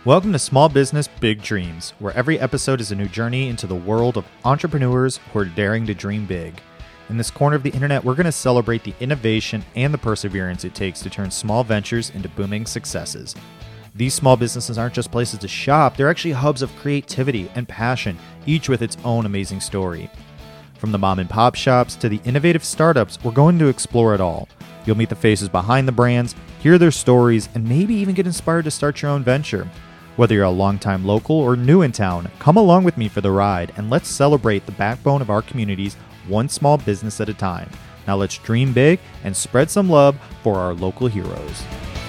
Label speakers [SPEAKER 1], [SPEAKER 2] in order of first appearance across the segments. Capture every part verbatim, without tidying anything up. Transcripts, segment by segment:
[SPEAKER 1] Welcome to Small Business Big Dreams, where every episode is a new journey into the world of entrepreneurs who are daring to dream big. In this corner of the internet, we're going to celebrate the innovation and the perseverance it takes to turn small ventures into booming successes. These small businesses aren't just places to shop, they're actually hubs of creativity and passion, each with its own amazing story. From the mom and pop shops to the innovative startups, we're going to explore it all. You'll meet the faces behind the brands, hear their stories, and maybe even get inspired to start your own venture. Whether you're a longtime local or new in town, come along with me for the ride and let's celebrate the backbone of our communities one small business at a time. Now let's dream big and spread some love for our local heroes.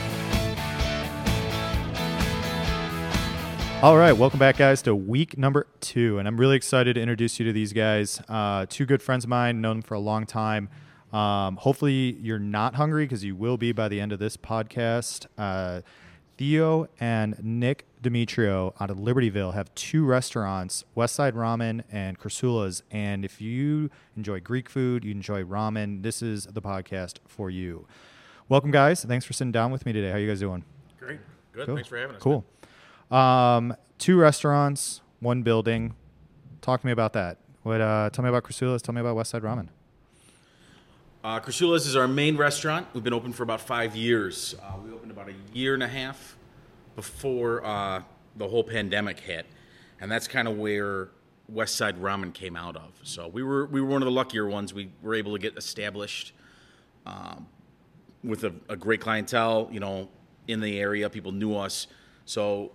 [SPEAKER 1] All right, welcome back, guys, to week number two, and I'm really excited to introduce you to these guys. Uh, two good friends of mine, known them for a long time. Um, hopefully you're not hungry because you will be by the end of this podcast. Uh, Theo and Nick Demetrio out of Libertyville have two restaurants, Westside Ramen and Krasula's. And if you enjoy Greek food, you enjoy ramen, this is the podcast for you. Welcome, guys. Thanks for sitting down with me today. How you guys doing?
[SPEAKER 2] Great. Good.
[SPEAKER 1] Cool.
[SPEAKER 2] Thanks for having us.
[SPEAKER 1] Cool. Um, two restaurants, one building. Talk to me about that. What? Uh, tell me about Krasula's. Tell me about Westside Ramen.
[SPEAKER 2] Uh, Krasula's is our main restaurant. We've been open for about five years. Uh, we opened about a year and a half before uh, the whole pandemic hit, and that's kind of where Westside Ramen came out of. So we were we were one of the luckier ones. We were able to get established um, with a, a great clientele, you know, in the area. People knew us, so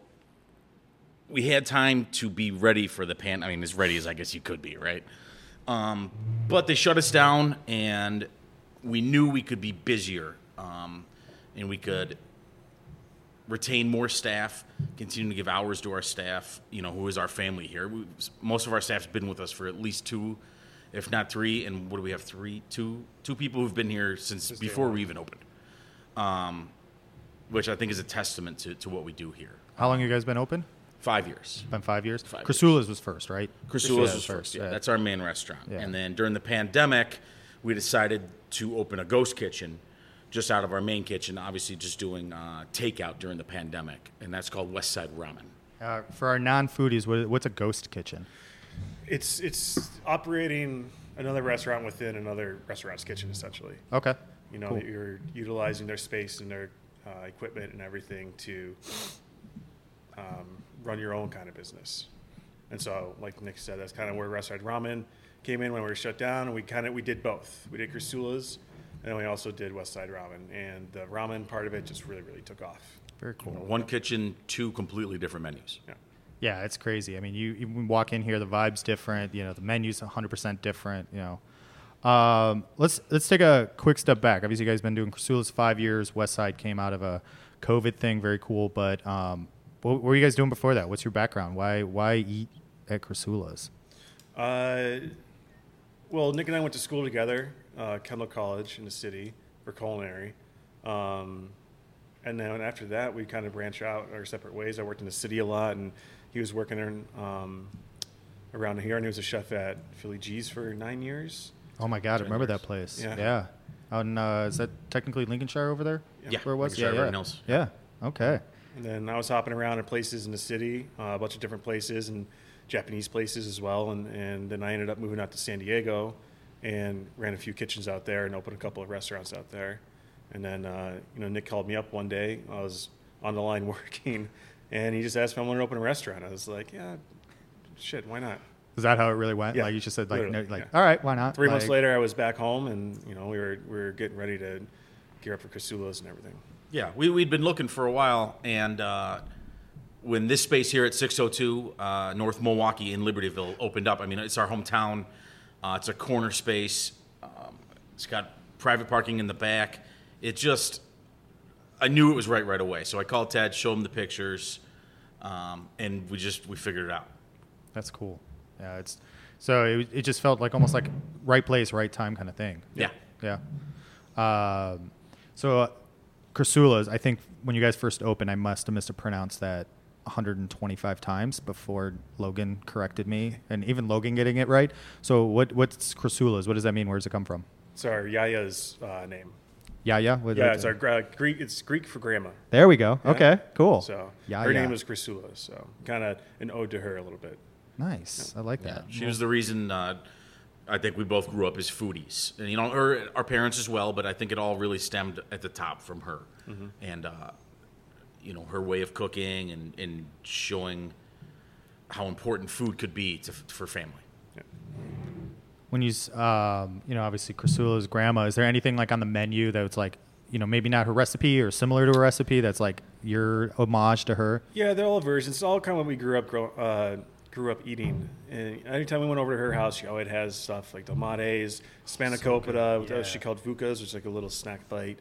[SPEAKER 2] we had time to be ready for the pan. I mean, as ready as I guess you could be, right? Um, but they shut us down, and we knew we could be busier, um, and we could retain more staff, continue to give hours to our staff, you know, who is our family here. We, most of our staff's been with us for at least two, if not three, and what do we have, three, two, two people who've been here since
[SPEAKER 3] Just
[SPEAKER 2] before we even opened, um, which I think is a testament to, to what we do here.
[SPEAKER 1] How long have you guys been open?
[SPEAKER 2] Five years.
[SPEAKER 1] Been five years?
[SPEAKER 2] Five
[SPEAKER 1] Krasula's was first, right?
[SPEAKER 2] Krasula's was first, yeah.
[SPEAKER 1] yeah.
[SPEAKER 2] That's our main restaurant.
[SPEAKER 1] Yeah.
[SPEAKER 2] And then during the pandemic, we decided to open a ghost kitchen just out of our main kitchen, obviously just doing uh, takeout during the pandemic, and that's called Westside Ramen.
[SPEAKER 1] Uh, for our non-foodies, what, what's a ghost kitchen?
[SPEAKER 3] It's it's operating another restaurant within another restaurant's kitchen, essentially.
[SPEAKER 1] Okay.
[SPEAKER 3] You know,
[SPEAKER 1] Cool.
[SPEAKER 3] you're utilizing their space and their uh, equipment and everything to um, run your own kind of business. And so, like Nick said, that's kind of where Westside Ramen came in when we were shut down, and we kind of we did both. We did Krasula's, and then we also did Westside Ramen, and the ramen part of it just really, really took off.
[SPEAKER 1] Very cool.
[SPEAKER 2] One kitchen, two completely different menus.
[SPEAKER 3] Yeah.
[SPEAKER 1] Yeah, it's crazy. I mean, you, you walk in here, the vibe's different. You know, the menu's one hundred percent different. You know, um, let's let's take a quick step back. Obviously, you guys have been doing Krasula's five years. Westside came out of a COVID thing, very cool. But um, what, what were you guys doing before that? What's your background? Why why eat at Krasula's?
[SPEAKER 3] Uh, well, Nick and I went to school together, uh, Kendall College in the city for culinary. Um, and then after that, we kind of branched out our separate ways. I worked in the city a lot, and he was working in, um, around here, and he was a chef at Philly G's for nine years.
[SPEAKER 1] Oh my God, I remember
[SPEAKER 2] years.
[SPEAKER 1] that place.
[SPEAKER 3] Yeah.
[SPEAKER 1] Yeah. Out in, uh, is that technically Lincolnshire over there?
[SPEAKER 2] Yeah,
[SPEAKER 1] Where it was?
[SPEAKER 2] Lincolnshire,
[SPEAKER 1] yeah, yeah.
[SPEAKER 2] Vernon Hills.
[SPEAKER 1] Yeah. Okay.
[SPEAKER 3] And then I was hopping around in places in the city, uh, a bunch of different places, and Japanese places as well. And, and then I ended up moving out to San Diego and ran a few kitchens out there and opened a couple of restaurants out there. And then, uh, you know, Nick called me up one day. I was on the line working, and he just asked if I wanted to open a restaurant. I was like, yeah, shit, why not?
[SPEAKER 1] Is that how it really went?
[SPEAKER 3] Yeah,
[SPEAKER 1] Like you just said, like, no,
[SPEAKER 3] literally,
[SPEAKER 1] like,
[SPEAKER 3] yeah.
[SPEAKER 1] all right, why not?
[SPEAKER 3] Three
[SPEAKER 1] like,
[SPEAKER 3] months later, I was back home, and, you know, we were we were getting ready to gear up for Krasula's and everything.
[SPEAKER 2] Yeah, we, we'd been looking for a while, and uh, when this space here at six oh two uh, North Milwaukee in Libertyville opened up, I mean, it's our hometown. Uh, it's a corner space. Um, it's got private parking in the back. It just, I knew it was right right away. So I called Ted, showed him the pictures, um, and we just, we figured it out.
[SPEAKER 1] That's cool. Yeah, it's so it, it just felt like almost like right place, right time kind of thing.
[SPEAKER 2] Yeah.
[SPEAKER 1] Yeah. Um, so uh, Krasula's, I think when you guys first opened, I must have mispronounced that one hundred twenty-five times before Logan corrected me, and even Logan getting it right. So what what's Krasula's? What does that mean? Where does it come from?
[SPEAKER 3] It's our Yaya's uh, name.
[SPEAKER 1] Yeah, yeah. What-
[SPEAKER 3] Yeah,
[SPEAKER 1] what-
[SPEAKER 3] it's our gra- Greek. It's Greek for grandma.
[SPEAKER 1] There we go.
[SPEAKER 3] Yeah.
[SPEAKER 1] Okay, cool.
[SPEAKER 3] So
[SPEAKER 1] Yeah,
[SPEAKER 3] her
[SPEAKER 1] yeah.
[SPEAKER 3] name is Chrysula. So kind of an ode to her a little bit.
[SPEAKER 1] Nice. I like that.
[SPEAKER 2] She was the reason uh, I think we both grew up as foodies, and you know, or our parents as well. But I think it all really stemmed at the top from her,
[SPEAKER 3] Mm-hmm.
[SPEAKER 2] and uh, you know, her way of cooking and, and showing how important food could be to, for family.
[SPEAKER 1] When you, s- um, you know, obviously Chrysula's grandma, is there anything like on the menu that's like, you know, maybe not her recipe or similar to a recipe that's like your homage to her?
[SPEAKER 3] Yeah, they're all versions. It's all kind of what we grew up grow, uh, grew up eating. And anytime we went over to her house, she always has stuff like tomates, spanakopita,
[SPEAKER 1] Yeah.
[SPEAKER 3] what she called fukas, which is like a little snack bite.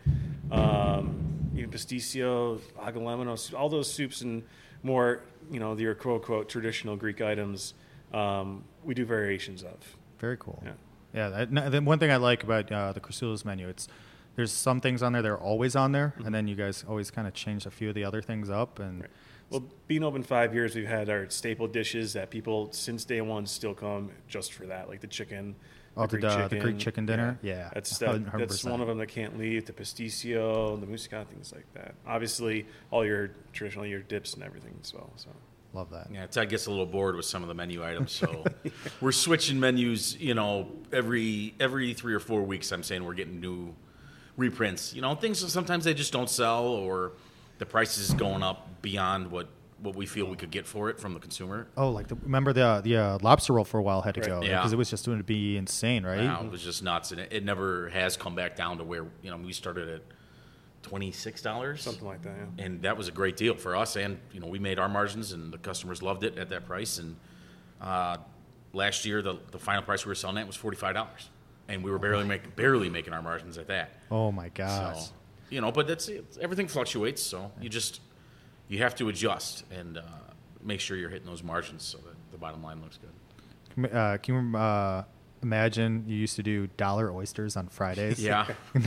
[SPEAKER 3] Um, even pasticcio, agalemino, all those soups and more, you know, your quote unquote traditional Greek items. Um, we do variations of.
[SPEAKER 1] Very cool.
[SPEAKER 3] Yeah.
[SPEAKER 1] Yeah. That, no, the one thing I like about uh, the Chrysula's menu, it's there's some things on there that are always on there, and then you guys always kind of change a few of the other things up. And
[SPEAKER 3] Right. Well, being open five years, we've had our staple dishes that people since day one still come just for that, like the chicken.
[SPEAKER 1] Oh, the, uh, the Greek chicken dinner? Yeah,
[SPEAKER 3] That's that,
[SPEAKER 1] one hundred
[SPEAKER 3] that's
[SPEAKER 1] percent.
[SPEAKER 3] one of them that can't leave. The pasticcio, the moussaka, things like that. Obviously, all your traditional your dips and everything as well. So
[SPEAKER 1] Love that.
[SPEAKER 2] Yeah, Ted gets a little bored with some of the menu items, so we're switching menus. You know, every every three or four weeks, I'm saying we're getting new reprints. You know, things sometimes they just don't sell, or the price is going up beyond what, what we feel we could get for it from the consumer.
[SPEAKER 1] Oh, like the, remember the the uh, lobster roll for a while had to
[SPEAKER 3] Right.
[SPEAKER 1] go
[SPEAKER 2] Yeah.
[SPEAKER 1] because it was just going to be insane, right?
[SPEAKER 2] Wow, it was just nuts, and it, it never has come back down to where you know we started at twenty-six dollars,
[SPEAKER 3] something like that. Yeah.
[SPEAKER 2] and that was a great deal for us. And you know, we made our margins, and the customers loved it at that price. And uh, last year, the the final price we were selling at was forty-five dollars, and we were barely make, barely making our margins at that.
[SPEAKER 1] Oh my gosh.
[SPEAKER 2] So, you know, but that's it. Everything fluctuates, so you just you have to adjust and uh, make sure you're hitting those margins so that the bottom line looks good.
[SPEAKER 1] Uh, can you uh, imagine you used to do dollar oysters on Fridays?
[SPEAKER 2] Yeah.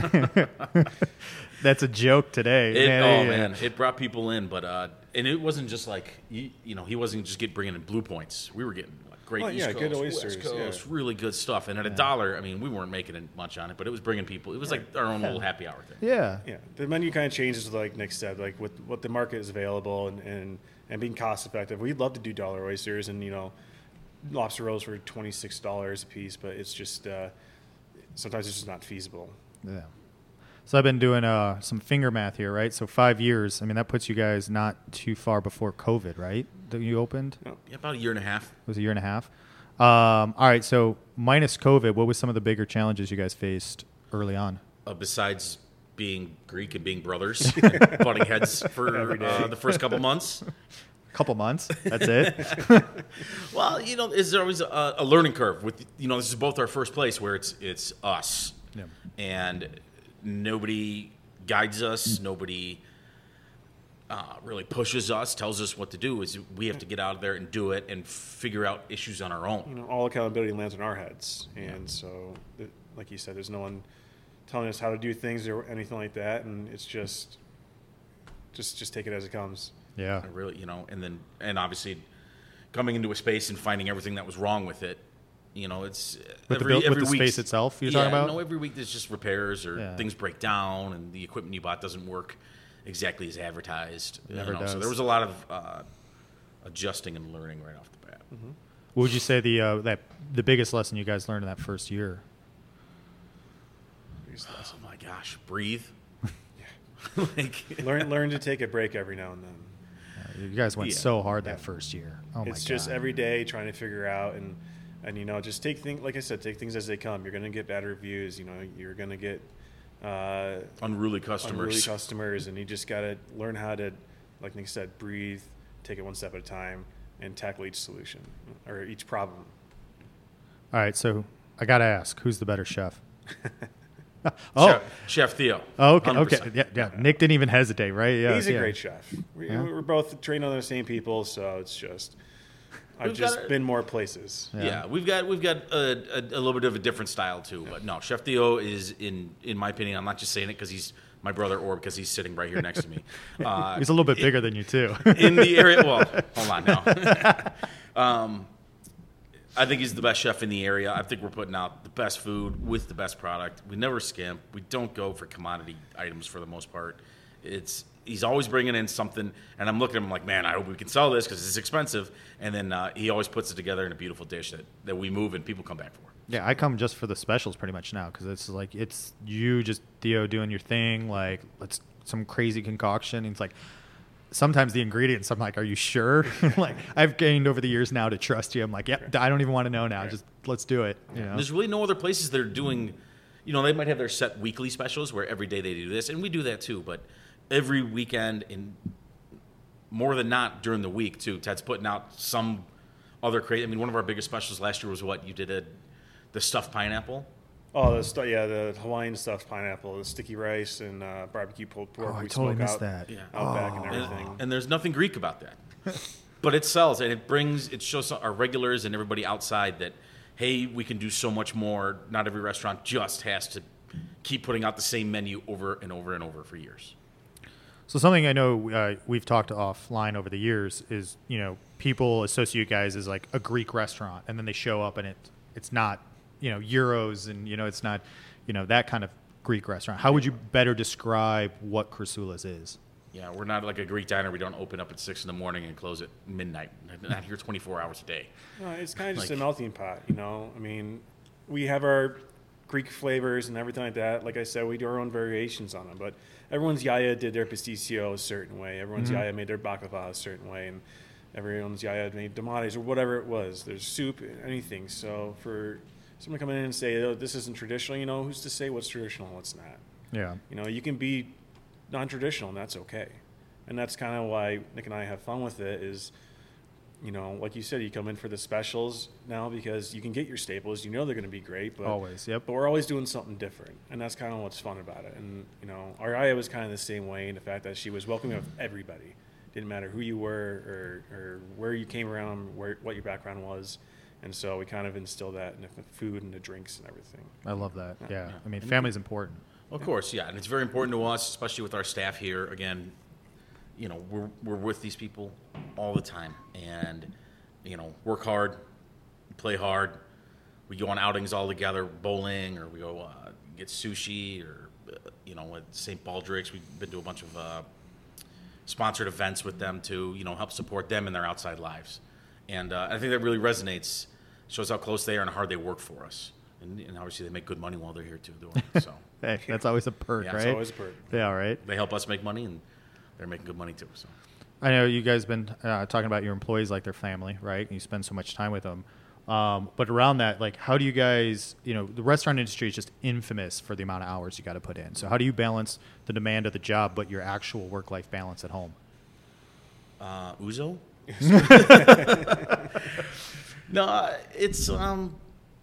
[SPEAKER 1] That's a joke today.
[SPEAKER 2] It,
[SPEAKER 1] man.
[SPEAKER 2] oh
[SPEAKER 1] Yeah.
[SPEAKER 2] man, it brought people in, but uh, and it wasn't just like you, you know he wasn't just get bringing in blue points. We were getting like great
[SPEAKER 3] Oh,
[SPEAKER 2] East
[SPEAKER 3] yeah,
[SPEAKER 2] Coast,
[SPEAKER 3] good oysters,
[SPEAKER 2] West Coast,
[SPEAKER 3] yeah.
[SPEAKER 2] really good stuff. And at a dollar, I mean, we weren't making it much on it, but it was bringing people. It was like our own little happy hour thing.
[SPEAKER 1] Yeah.
[SPEAKER 3] Yeah, the menu kind of changes, like Nick said, like with what the market is available and, and, and being cost effective. We'd love to do dollar oysters and, you know, lobster rolls for twenty-six dollars a piece, but it's just, uh, sometimes it's just not feasible.
[SPEAKER 1] Yeah. So I've been doing uh, some finger math here, right? So five years. I mean, that puts you guys not too far before COVID, right? That you opened?
[SPEAKER 3] No.
[SPEAKER 2] Yeah, about a year and a half.
[SPEAKER 1] It was a year and a half. Um, all right. So minus COVID, what was some of the bigger challenges you guys faced early on?
[SPEAKER 2] Uh, besides being Greek and being brothers, butting heads for
[SPEAKER 3] Every day.
[SPEAKER 2] uh, the first couple months.
[SPEAKER 1] Couple months. That's it.
[SPEAKER 2] Well, you know, is there always a, a learning curve with you know this is both our first place where it's it's us,
[SPEAKER 1] Yeah.
[SPEAKER 2] and nobody guides us, nobody uh, really pushes us, tells us what to do. Is we have to get out of there and do it and figure out issues on our
[SPEAKER 3] You
[SPEAKER 2] own.
[SPEAKER 3] know, all accountability lands on our heads. And so, th- like you said, there's no one telling us how to do things or anything like that. And it's just, just, just take it as it comes.
[SPEAKER 1] Yeah.
[SPEAKER 2] I really, you know, and then and obviously coming into a space and finding everything that was wrong with it. You know, it's
[SPEAKER 1] With the build- with the space itself you're
[SPEAKER 2] yeah,
[SPEAKER 1] talking about?
[SPEAKER 2] No, every week there's just repairs or
[SPEAKER 1] Yeah.
[SPEAKER 2] things break down, and the equipment you bought doesn't work exactly as advertised. you
[SPEAKER 1] Never
[SPEAKER 2] know,
[SPEAKER 1] does.
[SPEAKER 2] So there was a lot of uh, adjusting and learning right off the bat.
[SPEAKER 1] What would you say the uh, that the biggest lesson you guys learned in that first year?
[SPEAKER 2] Oh my gosh, breathe. like
[SPEAKER 3] learn, learn to take a break every now and then.
[SPEAKER 1] Uh, You guys went
[SPEAKER 2] Yeah.
[SPEAKER 1] so hard that first year. Oh my god.
[SPEAKER 3] It's just every day trying to figure out and and you know just take things like I said, take things as they come. You're going to get bad reviews. You know, you're going to get uh,
[SPEAKER 2] unruly customers.
[SPEAKER 3] unruly customers, and you just got to learn how to, like Nick said, breathe, take it one step at a time, and tackle each solution or each problem.
[SPEAKER 1] All right. So I got to ask, who's the better chef? oh.
[SPEAKER 2] Chef, Chef Theo.
[SPEAKER 1] Oh, okay.
[SPEAKER 2] one hundred
[SPEAKER 1] Okay.
[SPEAKER 2] percent.
[SPEAKER 1] Yeah. Yeah. Nick didn't even hesitate, right? Yeah.
[SPEAKER 3] He's a
[SPEAKER 1] yeah.
[SPEAKER 3] great chef. We,
[SPEAKER 1] Yeah.
[SPEAKER 3] We're both trained on the same people, so it's just I've
[SPEAKER 2] We've
[SPEAKER 3] just
[SPEAKER 2] got a-
[SPEAKER 3] been more places.
[SPEAKER 1] Yeah.
[SPEAKER 2] Yeah. we've got we've got a, a, a little bit of a different style too. But no, Chef Theo is in in my opinion. I'm not just saying it because he's my brother or because he's sitting right here next to me. Uh,
[SPEAKER 1] He's a little bit bigger than you too.
[SPEAKER 2] in the area. Well, hold on now. um, I think he's the best chef in the area. I think we're putting out the best food with the best product. We never skimp. We don't go for commodity items for the most part. It's he's always bringing in something, and I'm looking at him like, man, I hope we can sell this because it's expensive. And then uh, he always puts it together in a beautiful dish that, that we move and people come back for.
[SPEAKER 1] Yeah, I come just for the specials pretty much now because it's like it's you just Theo doing your thing, like let's some crazy concoction. And it's like sometimes the ingredients, I'm like, are you sure? Like I've gained over the years now to trust you. I'm like, yeah, I don't even want to know now. Just let's do it. You know?
[SPEAKER 2] There's really no other places that are doing, you know, they might have their set weekly specials where every day they do this, and we do that too. But every weekend, and more than not during the week too, Ted's putting out some other crazy. I mean, one of our biggest specials last year was what you did a. The stuffed pineapple.
[SPEAKER 3] Oh, the stu- yeah, the Hawaiian stuffed pineapple, the sticky rice, and uh, barbecue pulled pork.
[SPEAKER 1] Oh, I
[SPEAKER 3] we
[SPEAKER 1] totally
[SPEAKER 3] smoke
[SPEAKER 1] missed
[SPEAKER 3] out,
[SPEAKER 1] that.
[SPEAKER 2] Yeah.
[SPEAKER 3] out back and
[SPEAKER 1] Oh.
[SPEAKER 3] everything.
[SPEAKER 2] And, and there's nothing Greek about that. But it sells, and it brings, it shows our regulars and everybody outside that, hey, we can do so much more. Not every restaurant just has to keep putting out the same menu over and over and over for years.
[SPEAKER 1] So something I know uh, we've talked offline over the years is, you know, people associate you guys as like a Greek restaurant, and then they show up and it it's not, you know, euros, and you know it's not, you know, that kind of Greek restaurant. How would you better describe what Chryssoulas is?
[SPEAKER 2] Yeah, we're not like a Greek diner. We don't open up at six in the morning and close at midnight. We're not here twenty-four hours a day.
[SPEAKER 3] No, it's kind of just
[SPEAKER 2] Like-
[SPEAKER 3] a melting pot, you know. I mean, we have our Greek flavors and everything like that. Like I said, we do our own variations on them. But everyone's yaya did their pasticcio a certain way. Everyone's
[SPEAKER 1] Mhm.
[SPEAKER 3] yaya made their baklava a certain way, and everyone's yaya made tamales or whatever it was. There's soup, anything. So for someone to come in and say, "Oh, this isn't traditional," you know, who's to say what's traditional and what's not?
[SPEAKER 1] Yeah.
[SPEAKER 3] You know, you can be non-traditional, and that's okay. And that's kind of why Nick and I have fun with it is, you know, like you said, you come in for the specials now because you can get your staples. You know they're going to be great. But,
[SPEAKER 1] Always, yep.
[SPEAKER 3] But we're always doing something different. And that's kind of what's fun about it. And, you know, our Aya was kind of the same way in the fact that she was welcoming of everybody. Didn't matter who you were or, or where you came around, where, what your background was. And so we kind of instill that in the food and the drinks and everything.
[SPEAKER 1] I love that. Yeah.
[SPEAKER 2] Yeah.
[SPEAKER 1] I mean, family's important.
[SPEAKER 2] Of course, yeah, and it's very important to us, especially with our staff here. Again, you know, we're we're with these people all the time, and you know, work hard, play hard. We go on outings all together, bowling, or we go uh, get sushi, or uh, you know, at Saint Baldrick's, we've been to a bunch of uh, sponsored events with them to you know help support them in their outside lives, and uh, I think that really resonates. Shows how close they are and how hard they work for us, and, and obviously they make good money while they're here too. Doing it, so.
[SPEAKER 1] Hey, that's always a perk,
[SPEAKER 2] Yeah,
[SPEAKER 1] right?
[SPEAKER 2] it's
[SPEAKER 3] It's always a perk.
[SPEAKER 1] Yeah, right.
[SPEAKER 2] They help us make money, and they're making good money too. So
[SPEAKER 1] I know you guys been uh, talking about your employees like their family, right? And you spend so much time with them. Um, but around that, like, how do you guys, you know, the restaurant industry is just infamous for the amount of hours you got to put in. So how do you balance the demand of the job, but your actual work-life balance at home?
[SPEAKER 2] uh, Uzo. No, it's um,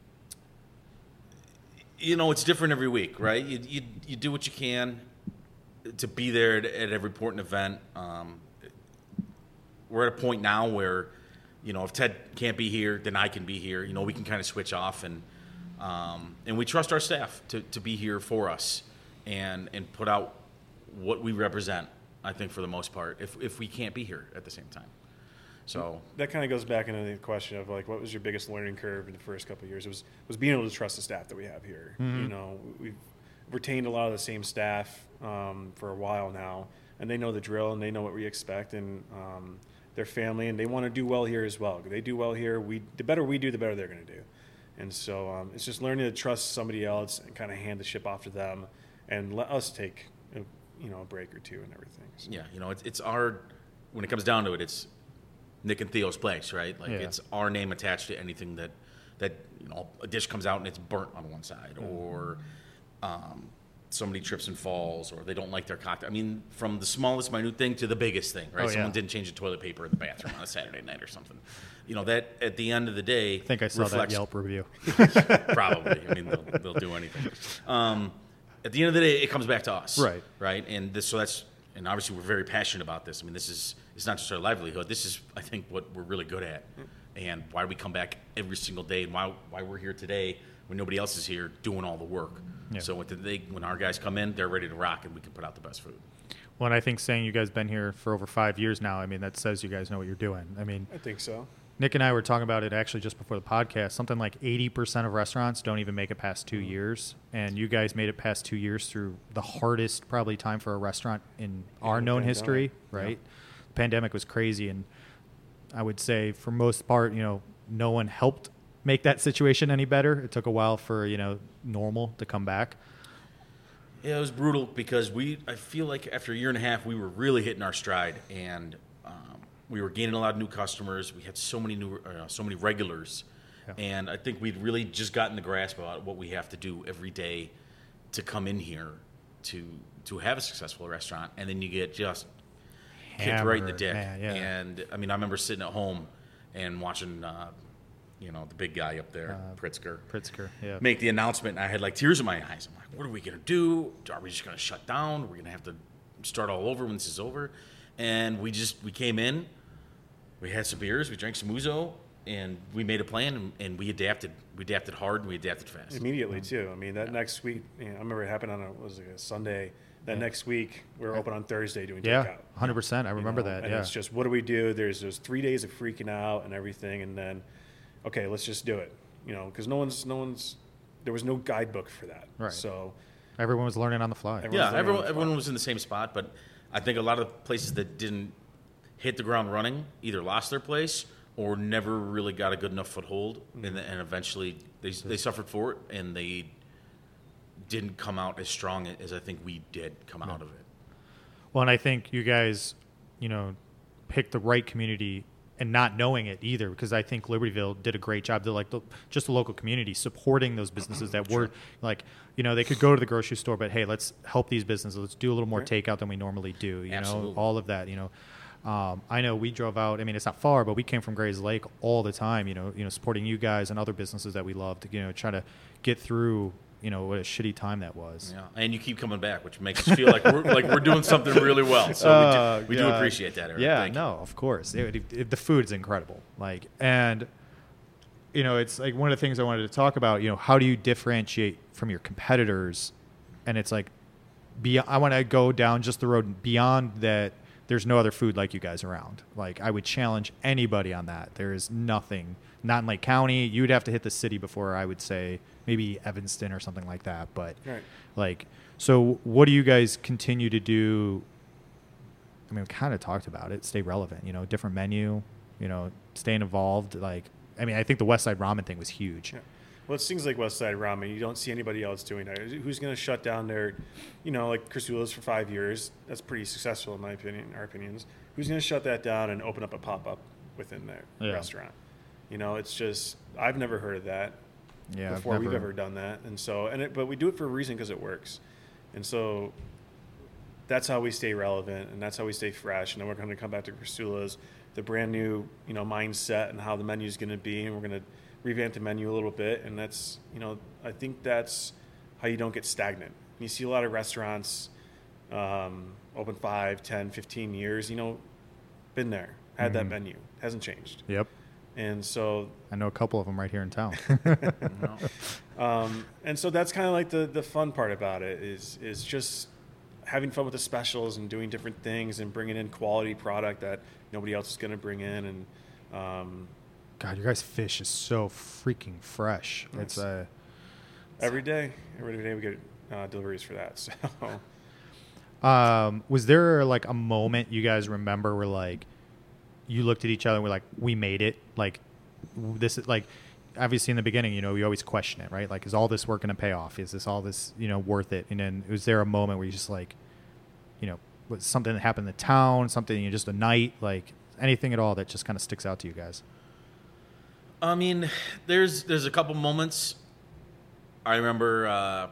[SPEAKER 2] you know, it's different every week, right? You you you do what you can to be there at, at every important event. Um, we're at a point now where, you know, if Ted can't be here, then I can be here. You know, we can kind of switch off, and um, and we trust our staff to, to be here for us and and put out what we represent. I think for the most part, if if we can't be here at the same time, so
[SPEAKER 3] That kind of goes back into the question of like, what was your biggest learning curve in the first couple of years? It was was being able to trust the staff that we have here. You know, we've retained a lot of the same staff um, for a while now, and they know the drill and they know what we expect, and um, their family, and they want to do well here as well. They do well here. We the better we do, the better they're going to do. And so um, it's just learning to trust somebody else and kind of hand the ship off to them, and let us take a, you know a break or two and everything. So.
[SPEAKER 2] yeah, you know, it's it's our when it comes down to it, it's Nick and Theo's place, right? Like
[SPEAKER 1] Yeah.
[SPEAKER 2] it's our name attached to anything that that you know a dish comes out and it's burnt on one side, or um, somebody trips and falls, or they don't like their cocktail. I mean, from the smallest minute thing to the biggest thing, right?
[SPEAKER 1] Oh, yeah.
[SPEAKER 2] Someone didn't change the toilet paper in the bathroom on a Saturday night or something. You know, that at the end of the day,
[SPEAKER 1] I think I saw
[SPEAKER 2] reflects,
[SPEAKER 1] that Yelp review.
[SPEAKER 2] Probably. I mean, they'll, they'll do anything. Um, at the end of the day, it comes back to us.
[SPEAKER 1] Right.
[SPEAKER 2] Right. And this, so that's, and obviously we're very passionate about this. I mean, this is, it's not just our livelihood. This is, I think, what we're really good at, and why we come back every single day, and why, why we're here today when nobody else is here doing all the work.
[SPEAKER 1] Yeah.
[SPEAKER 2] So when, they, when our guys come in, they're ready to rock, and we can put out the best food.
[SPEAKER 1] Well, and I think saying you guys been here for over five years now, I mean, that says you guys know what you're doing. I mean,
[SPEAKER 3] I think so.
[SPEAKER 1] Nick and I were talking about it actually just before the podcast. Something like eighty percent of restaurants don't even make it past two years. And you guys made it past two years through the hardest probably time for a restaurant in our known history, right?
[SPEAKER 3] Yeah.
[SPEAKER 1] The pandemic was crazy. And I would say for most part, you know, no one helped make that situation any better. It took a while for, you know, normal to come back.
[SPEAKER 2] Yeah, it was brutal because we, I feel like after a year and a half, we were really hitting our stride, and um, we were gaining a lot of new customers. We had so many new, uh, so many regulars, yeah. and I think we'd really just gotten the grasp about what we have to do every day to come in here to to have a successful restaurant, and then you get just kicked
[SPEAKER 1] Hammered,
[SPEAKER 2] right in the dick.
[SPEAKER 1] man, yeah.
[SPEAKER 2] And I mean, I remember sitting at home and watching. Uh, you know, the big guy up there, uh, Pritzker.
[SPEAKER 1] Pritzker, yeah.
[SPEAKER 2] Make the announcement, and I had, like, tears in my eyes. I'm like, what are we going to do? Are we just going to shut down? Are we going to have to start all over when this is over? And we just, we came in, we had some beers, we drank some ouzo, and we made a plan, and, and we adapted. We adapted hard, and we adapted fast.
[SPEAKER 3] Immediately, too. I mean, that yeah. next week, you know, I remember it happened on a, what was it, a Sunday. That yeah. next week, we were open on Thursday doing
[SPEAKER 1] yeah,
[SPEAKER 3] takeout.
[SPEAKER 1] Yeah, one hundred percent. I remember
[SPEAKER 3] you know?
[SPEAKER 1] that,
[SPEAKER 3] and
[SPEAKER 1] yeah.
[SPEAKER 3] it's just, what do we do? There's those three days of freaking out and everything, and then... okay, let's just do it, you know, because no one's, no one's, there was no guidebook for that.
[SPEAKER 1] Right.
[SPEAKER 3] So
[SPEAKER 1] everyone was learning on the fly.
[SPEAKER 2] Yeah, everyone, everyone was in the same spot, but I think a lot of places that didn't hit the ground running either lost their place or never really got a good enough foothold, mm-hmm. and, and eventually they they suffered for it, and they didn't come out as strong as I think we did come
[SPEAKER 1] no.
[SPEAKER 2] out of it.
[SPEAKER 1] Well, and I think you guys, you know, picked the right community. And not knowing it either, because I think Libertyville did a great job. To like the, just the local community supporting those businesses that
[SPEAKER 2] sure.
[SPEAKER 1] were like, you know, they could go to the grocery store, but hey, let's help these businesses. Let's do a little more right. takeout than we normally do. You
[SPEAKER 2] Absolutely.
[SPEAKER 1] know, all of that. You know, um, I know we drove out. I mean, it's not far, but we came from Grays Lake all the time. You know, you know, supporting you guys and other businesses that we love to, you know, try to get through. You know, what a shitty time that was.
[SPEAKER 2] Yeah, and you keep coming back, which makes us feel like we're like we're doing something really well. So
[SPEAKER 1] uh,
[SPEAKER 2] we, do, we
[SPEAKER 1] yeah.
[SPEAKER 2] do appreciate that, Eric.
[SPEAKER 1] Yeah,
[SPEAKER 2] Thank
[SPEAKER 1] no,
[SPEAKER 2] you.
[SPEAKER 1] of course. It, it, it, the food's incredible. Like, and you know, it's like one of the things I wanted to talk about. You know, how do you differentiate from your competitors? And it's like, be, I want to go down just the road beyond that. There's no other food like you guys around. Like, I would challenge anybody on that. There is nothing. Not in Lake County. You'd have to hit the city before I would say maybe Evanston or something like that. But
[SPEAKER 3] right.
[SPEAKER 1] like, so what do you guys continue to do? I mean, we kind of talked about it. Stay relevant, you know, different menu, you know, staying involved. Like, I mean, I think the West Side Ramen thing was huge.
[SPEAKER 3] Yeah. Well, it's things like West Side Ramen. You don't see anybody else doing that. Who's going to shut down their, you know, like Crisula's for five years? That's pretty successful in my opinion, our opinions. Who's going to shut that down and open up a pop-up within their
[SPEAKER 1] yeah.
[SPEAKER 3] restaurant? You know, it's just, I've never heard of that
[SPEAKER 1] yeah,
[SPEAKER 3] before
[SPEAKER 1] I've
[SPEAKER 3] we've
[SPEAKER 1] never...
[SPEAKER 3] ever done that. And so, and it, but we do it for a reason because it works. And so that's how we stay relevant and that's how we stay fresh. And then we're going to come back to Crisula's, the brand new, you know, mindset and how the menu is going to be. And we're going to revamp the menu a little bit. And that's, you know, I think that's how you don't get stagnant. You see a lot of restaurants um, open five, ten, fifteen years, you know, been there, had mm-hmm. that menu, hasn't changed.
[SPEAKER 1] Yep.
[SPEAKER 3] And so
[SPEAKER 1] I know a couple of them right here in town.
[SPEAKER 3] um, and so that's kind of like the, the fun part about it is is just having fun with the specials and doing different things and bringing in quality product that nobody else is going to bring in. And um,
[SPEAKER 1] God, your guys' fish is so freaking fresh.
[SPEAKER 3] Nice.
[SPEAKER 1] It's uh,
[SPEAKER 3] every day, every day we get uh, deliveries for that. So,
[SPEAKER 1] um, was there like a moment you guys remember where like you looked at each other and were like, we made it? Like, this is like, obviously in the beginning, you know, you always question it, right? Like, is all this work going to pay off? Is this all this, you know, worth it? And then was there a moment where you just like, you know, was something that happened in the town, something, you know, just a night, like anything at all that just kind of sticks out to you guys?
[SPEAKER 2] I mean, there's there's a couple moments. I remember, uh,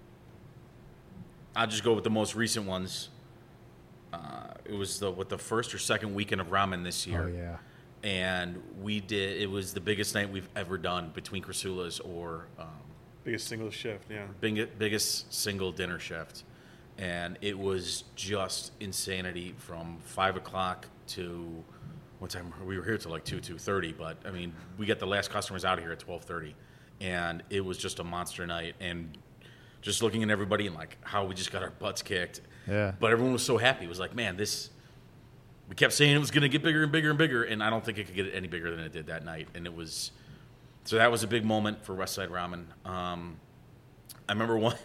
[SPEAKER 2] I'll just go with the most recent ones. Uh, it was the what the first or second weekend of ramen this year.
[SPEAKER 1] Oh yeah,
[SPEAKER 2] and we did. It was the biggest night we've ever done between Crisula's or um,
[SPEAKER 3] biggest single shift, yeah,
[SPEAKER 2] big, biggest single dinner shift, and it was just insanity from five o'clock to what time we were here till like two two thirty. But I mean, we got the last customers out of here at twelve thirty, and it was just a monster night. And just looking at everybody and like how we just got our butts kicked.
[SPEAKER 1] Yeah.
[SPEAKER 2] But everyone was so happy. It was like, man, this we kept saying it was going to get bigger and bigger and bigger, and I don't think it could get any bigger than it did that night. And it was, so that was a big moment for Westside Ramen. Um, I remember one,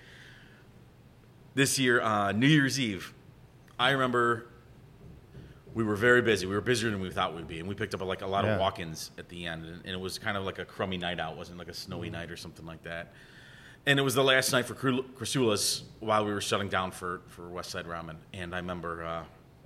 [SPEAKER 2] this year, uh, New Year's Eve, I remember we were very busy. We were busier than we thought we'd be, and we picked up like a lot
[SPEAKER 1] Yeah.
[SPEAKER 2] of walk-ins at the end, and, and it was kind of like a crummy night out. It wasn't like a snowy
[SPEAKER 1] Mm-hmm.
[SPEAKER 2] night or something like that. And it was the last night for Cru- Crusulas while we were shutting down for, for Westside Ramen. And I remember, uh,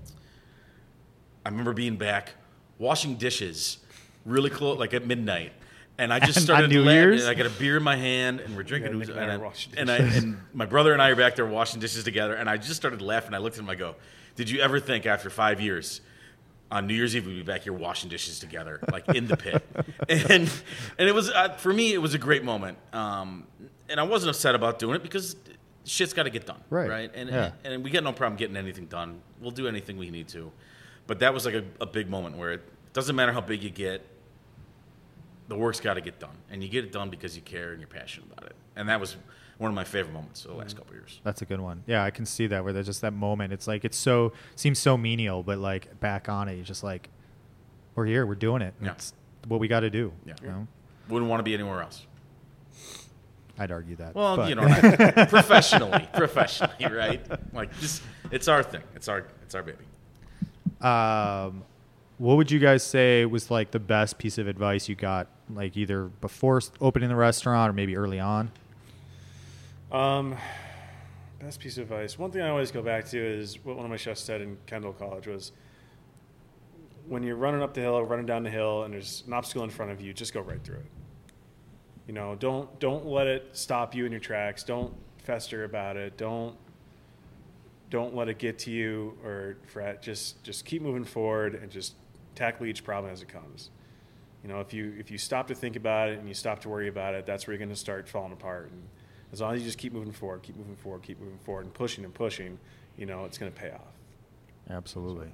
[SPEAKER 2] I remember being back, washing dishes, really close, like at midnight. And I just
[SPEAKER 1] On
[SPEAKER 2] started
[SPEAKER 1] New
[SPEAKER 2] laughing.
[SPEAKER 1] Year's?
[SPEAKER 2] And I got a beer in my hand, and we're drinking.
[SPEAKER 3] Yeah,
[SPEAKER 2] It was-
[SPEAKER 3] Nick and I
[SPEAKER 2] and,
[SPEAKER 3] are
[SPEAKER 2] I,
[SPEAKER 3] washing
[SPEAKER 2] and, I, and my brother and I are back there washing dishes together. And I just started laughing. I looked at him. I go, "Did you ever think after five years on New Year's Eve we'd be back here washing dishes together, like in the pit?" and and it was uh, for me, it was a great moment. Um, and I wasn't upset about doing it because shit's got to get done,
[SPEAKER 1] Right.
[SPEAKER 2] right? And,
[SPEAKER 1] Yeah.
[SPEAKER 2] and and we got no problem getting anything done. We'll do anything we need to. But that was like a, a big moment where it doesn't matter how big you get, the work's got to get done, and you get it done because you care and you're passionate about it. And that was one of my favorite moments of the last couple of years.
[SPEAKER 1] That's a good one. Yeah, I can see that where there's just that moment. It's like it's so seems so menial, but like back on it, you're just like, we're here, we're doing it.
[SPEAKER 2] Yeah.
[SPEAKER 1] It's what we got to do.
[SPEAKER 2] Yeah.
[SPEAKER 1] You know?
[SPEAKER 2] Wouldn't want to be anywhere else.
[SPEAKER 1] I'd argue that.
[SPEAKER 2] Well,
[SPEAKER 1] but-
[SPEAKER 2] you know, not- professionally, professionally, right? Like, just it's our thing. It's our it's our baby.
[SPEAKER 1] um, what would you guys say was like the best piece of advice you got, like either before s- opening the restaurant or maybe early on?
[SPEAKER 3] Um, best piece of advice. One thing I always go back to is what one of my chefs said in Kendall College was, when you're running up the hill or running down the hill and there's an obstacle in front of you, just go right through it. You know, don't don't let it stop you in your tracks. Don't fester about it. Don't don't let it get to you or fret. Just just keep moving forward and just tackle each problem as it comes. You know, if you if you stop to think about it and you stop to worry about it, that's where you're going to start falling apart. And as long as you just keep moving forward, keep moving forward, keep moving forward, and pushing and pushing, you know, it's going to pay off.
[SPEAKER 1] Absolutely.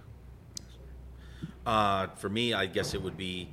[SPEAKER 2] Uh, for me, I guess it would be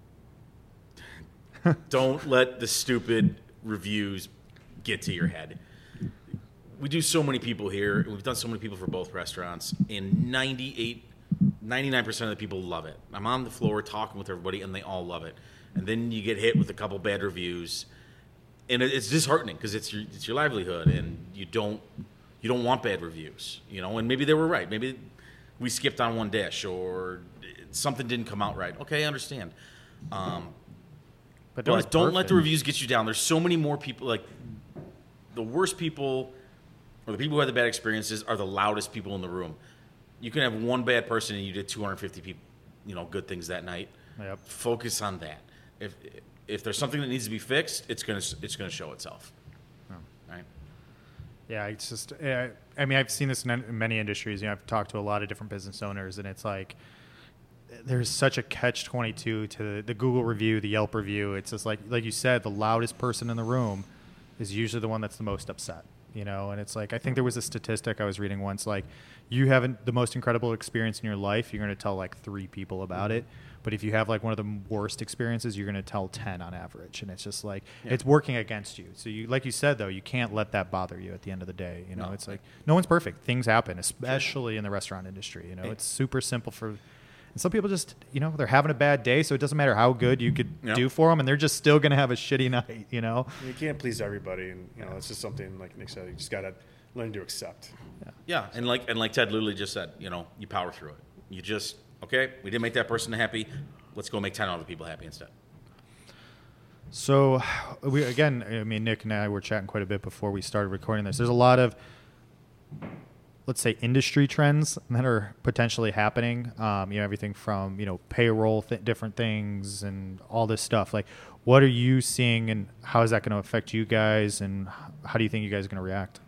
[SPEAKER 2] don't let the stupid reviews get to your head. We do so many people here. We've done so many people for both restaurants, and ninety-eight, ninety-nine percent of the people love it. I'm on the floor talking with everybody, and they all love it. And then you get hit with a couple bad reviews, and it- it's disheartening because it's your it's your livelihood, and you don't you don't want bad reviews, you know. And maybe they were right. Maybe we skipped on one dish, or something didn't come out right. Okay, I understand. Um,
[SPEAKER 1] But,
[SPEAKER 2] but don't let the
[SPEAKER 1] perfect.
[SPEAKER 2] reviews get you down. There's so many more people. Like the worst people, or the people who had the bad experiences, are the loudest people in the room. You can have one bad person and you did two hundred fifty people, you know, good things that night.
[SPEAKER 1] Yep.
[SPEAKER 2] Focus on that. If if there's something that needs to be fixed, it's gonna it's gonna show itself. Right.
[SPEAKER 1] Yeah, it's just. Uh, I mean, I've seen this in in many industries. You know, I've talked to a lot of different business owners, and it's like there's such a catch twenty-two to the, the Google review, the Yelp review. It's just like, like you said, the loudest person in the room is usually the one that's the most upset. You know, and it's like I think there was a statistic I was reading once, like you have the most incredible experience in your life, you're going to tell like three people about it. But if you have like one of the worst experiences, you're going to tell ten on average. And it's just like,
[SPEAKER 2] Yeah.
[SPEAKER 1] it's working against you. So you, like you said, though, you can't let that bother you at the end of the day. You know,
[SPEAKER 2] No.
[SPEAKER 1] it's like, no one's perfect. Things happen, especially in the restaurant industry. You know,
[SPEAKER 2] Hey.
[SPEAKER 1] it's super simple for, and some people just, you know, they're having a bad day. So it doesn't matter how good you could
[SPEAKER 2] Yeah.
[SPEAKER 1] do for them. And they're just still going to have a shitty night, you know?
[SPEAKER 3] You can't please everybody, and you know, it's just something like Nick said. You just got to learn to accept.
[SPEAKER 2] Yeah, and like and like Ted literally just said, you know, you power through it. You just okay, we didn't make that person happy. Let's go make ten other people happy instead.
[SPEAKER 1] So, we again, I mean, Nick and I were chatting quite a bit before we started recording this. There's a lot of, let's say, industry trends that are potentially happening. Um, you know, everything from, you know, payroll, th- different things, and all this stuff. Like, what are you seeing, and how is that going to affect you guys, and how do you think you guys are going to react?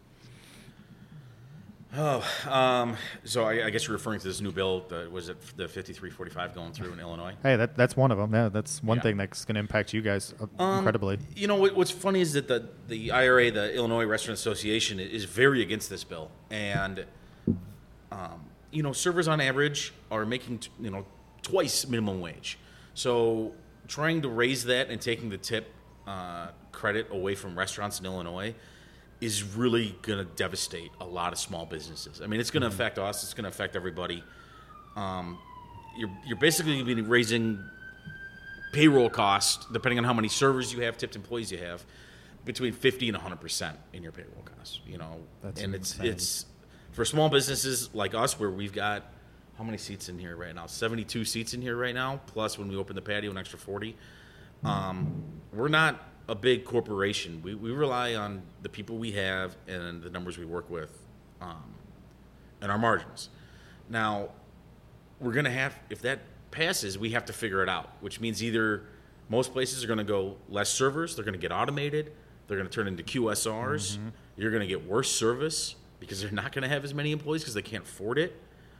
[SPEAKER 2] Oh, um, so I, I guess you're referring to this new bill. The, was it the fifty-three forty-five going through in Illinois?
[SPEAKER 1] Hey, that that's one of them. Yeah, that's one
[SPEAKER 2] Yeah.
[SPEAKER 1] thing that's going to impact you guys uh,
[SPEAKER 2] Um,
[SPEAKER 1] incredibly.
[SPEAKER 2] You know what, what's funny is that the the I R A, the Illinois Restaurant Association, is very against this bill, and um, you know, servers on average are making t- you know twice minimum wage. So trying to raise that and taking the tip uh, credit away from restaurants in Illinois is really going to devastate a lot of small businesses. I mean, it's going to affect us. It's going to affect everybody. um, you're you're basically going to be raising payroll costs, depending on how many servers you have, tipped employees you have, between fifty and one hundred percent in your payroll costs. You know,
[SPEAKER 1] That's
[SPEAKER 2] and it's
[SPEAKER 1] insane.
[SPEAKER 2] it's for small businesses like us where we've got how many seats in here right now? seventy-two seats in here right now, plus when we open the patio, an extra forty. Um, we're not a big corporation. We we rely on the people we have and the numbers we work with, um, and our margins. Now, we're gonna have if that passes, we have to figure it out, which means either most places are going to go less servers, they're going to get automated, they're going to turn into Q S Rs, mm-hmm. You're going to get worse service because they're not going to have as many employees because they can't afford it.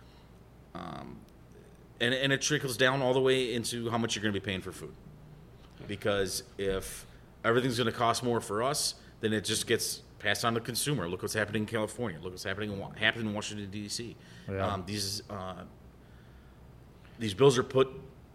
[SPEAKER 2] Um, and, and it trickles down all the way into how much you're going to be paying for food. Because if everything's going to cost more for us, then it just gets passed on to the consumer. Look what's happening in California. Look what's happening in, happening in Washington, D C
[SPEAKER 1] Yeah.
[SPEAKER 2] Um, these... Uh, These bills are put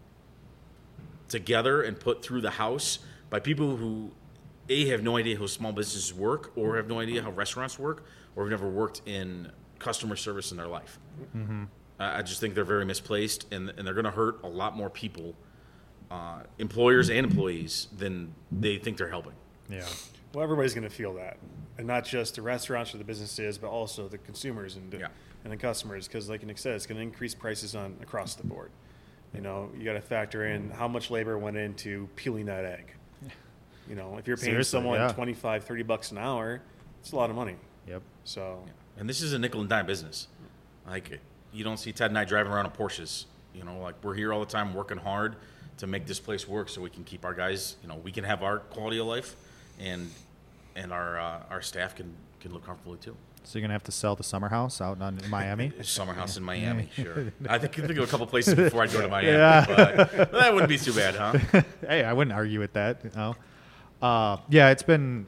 [SPEAKER 2] together and put through the House by people who, A, have no idea how small businesses work, or have no idea how restaurants work, or have never worked in customer service in their life. Mm-hmm. Uh, I just think they're very misplaced, and, and they're going to hurt a lot more people, uh, employers and employees, than they think they're helping.
[SPEAKER 1] Yeah.
[SPEAKER 3] Well, everybody's going to feel that, and not just the restaurants or the businesses, but also the consumers and the,
[SPEAKER 2] Yeah.
[SPEAKER 3] and the customers. Because, like Nick said, it's going to increase prices on across the board. You know, you got to factor in how much labor went into peeling that egg. You know, if you're paying
[SPEAKER 1] Seriously,
[SPEAKER 3] someone
[SPEAKER 1] yeah.
[SPEAKER 3] twenty-five, thirty bucks an hour, it's a lot of money.
[SPEAKER 1] Yep.
[SPEAKER 3] So,
[SPEAKER 2] And this is a nickel and dime business. Like, you don't see Ted and I driving around in Porsches. You know, like, we're here all the time working hard to make this place work so we can keep our guys, you know, we can have our quality of life, and and our uh, our staff can, can live comfortably too.
[SPEAKER 1] So you're gonna have to sell the summer house out on, in Miami.
[SPEAKER 2] Summer house in Miami, sure. I think I think of a couple places before I go to Miami,
[SPEAKER 1] Yeah.
[SPEAKER 2] but that wouldn't be too bad, huh?
[SPEAKER 1] Hey, I wouldn't argue with that. You know? uh, yeah, it's been.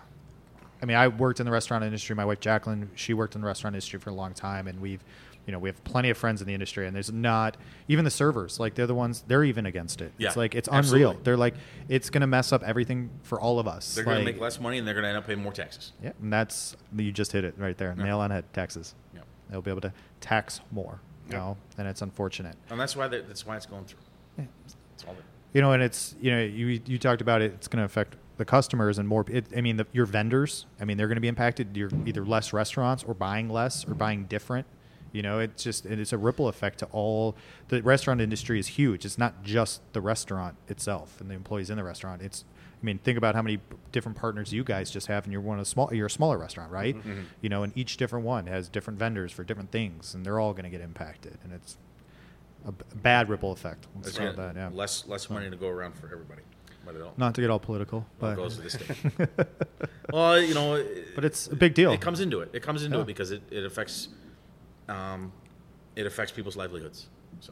[SPEAKER 1] I mean, I worked in the restaurant industry. My wife Jacqueline, she worked in the restaurant industry for a long time, and we've, you know, we have plenty of friends in the industry. And there's not even the servers, like they're the ones they're even against it.
[SPEAKER 2] Yeah,
[SPEAKER 1] it's like it's
[SPEAKER 2] absolutely.
[SPEAKER 1] unreal. They're like it's gonna mess up everything for all of us.
[SPEAKER 2] They're
[SPEAKER 1] like,
[SPEAKER 2] going to make less money, and they're going to end up paying more taxes.
[SPEAKER 1] Yeah, and that's you just hit it right there,
[SPEAKER 2] Yeah.
[SPEAKER 1] nail on head. Taxes.
[SPEAKER 2] Yeah.
[SPEAKER 1] They'll be able to tax more. You
[SPEAKER 3] Yeah.
[SPEAKER 1] know, and it's unfortunate.
[SPEAKER 2] And that's why they- that's why it's going through.
[SPEAKER 1] Yeah.
[SPEAKER 2] That's all. That,
[SPEAKER 1] You know, and it's you know you you talked about it. It's going to affect the customers and more. It, I mean, the, your vendors. I mean, they're going to be impacted. You're either less restaurants or buying less or buying different. You know, it's just it's a ripple effect to all. The restaurant industry is huge. It's not just the restaurant itself and the employees in the restaurant. It's I mean, think about how many different partners you guys just have, and you're one of the small. You're a smaller restaurant, right?
[SPEAKER 2] Mm-hmm.
[SPEAKER 1] You know, and each different one has different vendors for different things, and they're all going to get impacted, and it's a b- bad ripple effect. Let's
[SPEAKER 2] It's
[SPEAKER 1] start
[SPEAKER 2] gonna-
[SPEAKER 1] with that, yeah.
[SPEAKER 2] Less less money to go around for everybody, but it all,
[SPEAKER 1] Not to get all political,
[SPEAKER 2] all
[SPEAKER 1] but
[SPEAKER 2] goes to the state. Well, you know, it,
[SPEAKER 1] but it's a big deal.
[SPEAKER 2] it comes into it. It comes into
[SPEAKER 1] Yeah.
[SPEAKER 2] it because it, it affects um, it affects people's livelihoods. So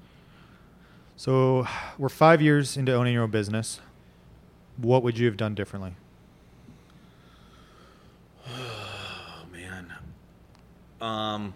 [SPEAKER 1] So we're five years into owning your own business. What would you have done differently?
[SPEAKER 2] oh man, um,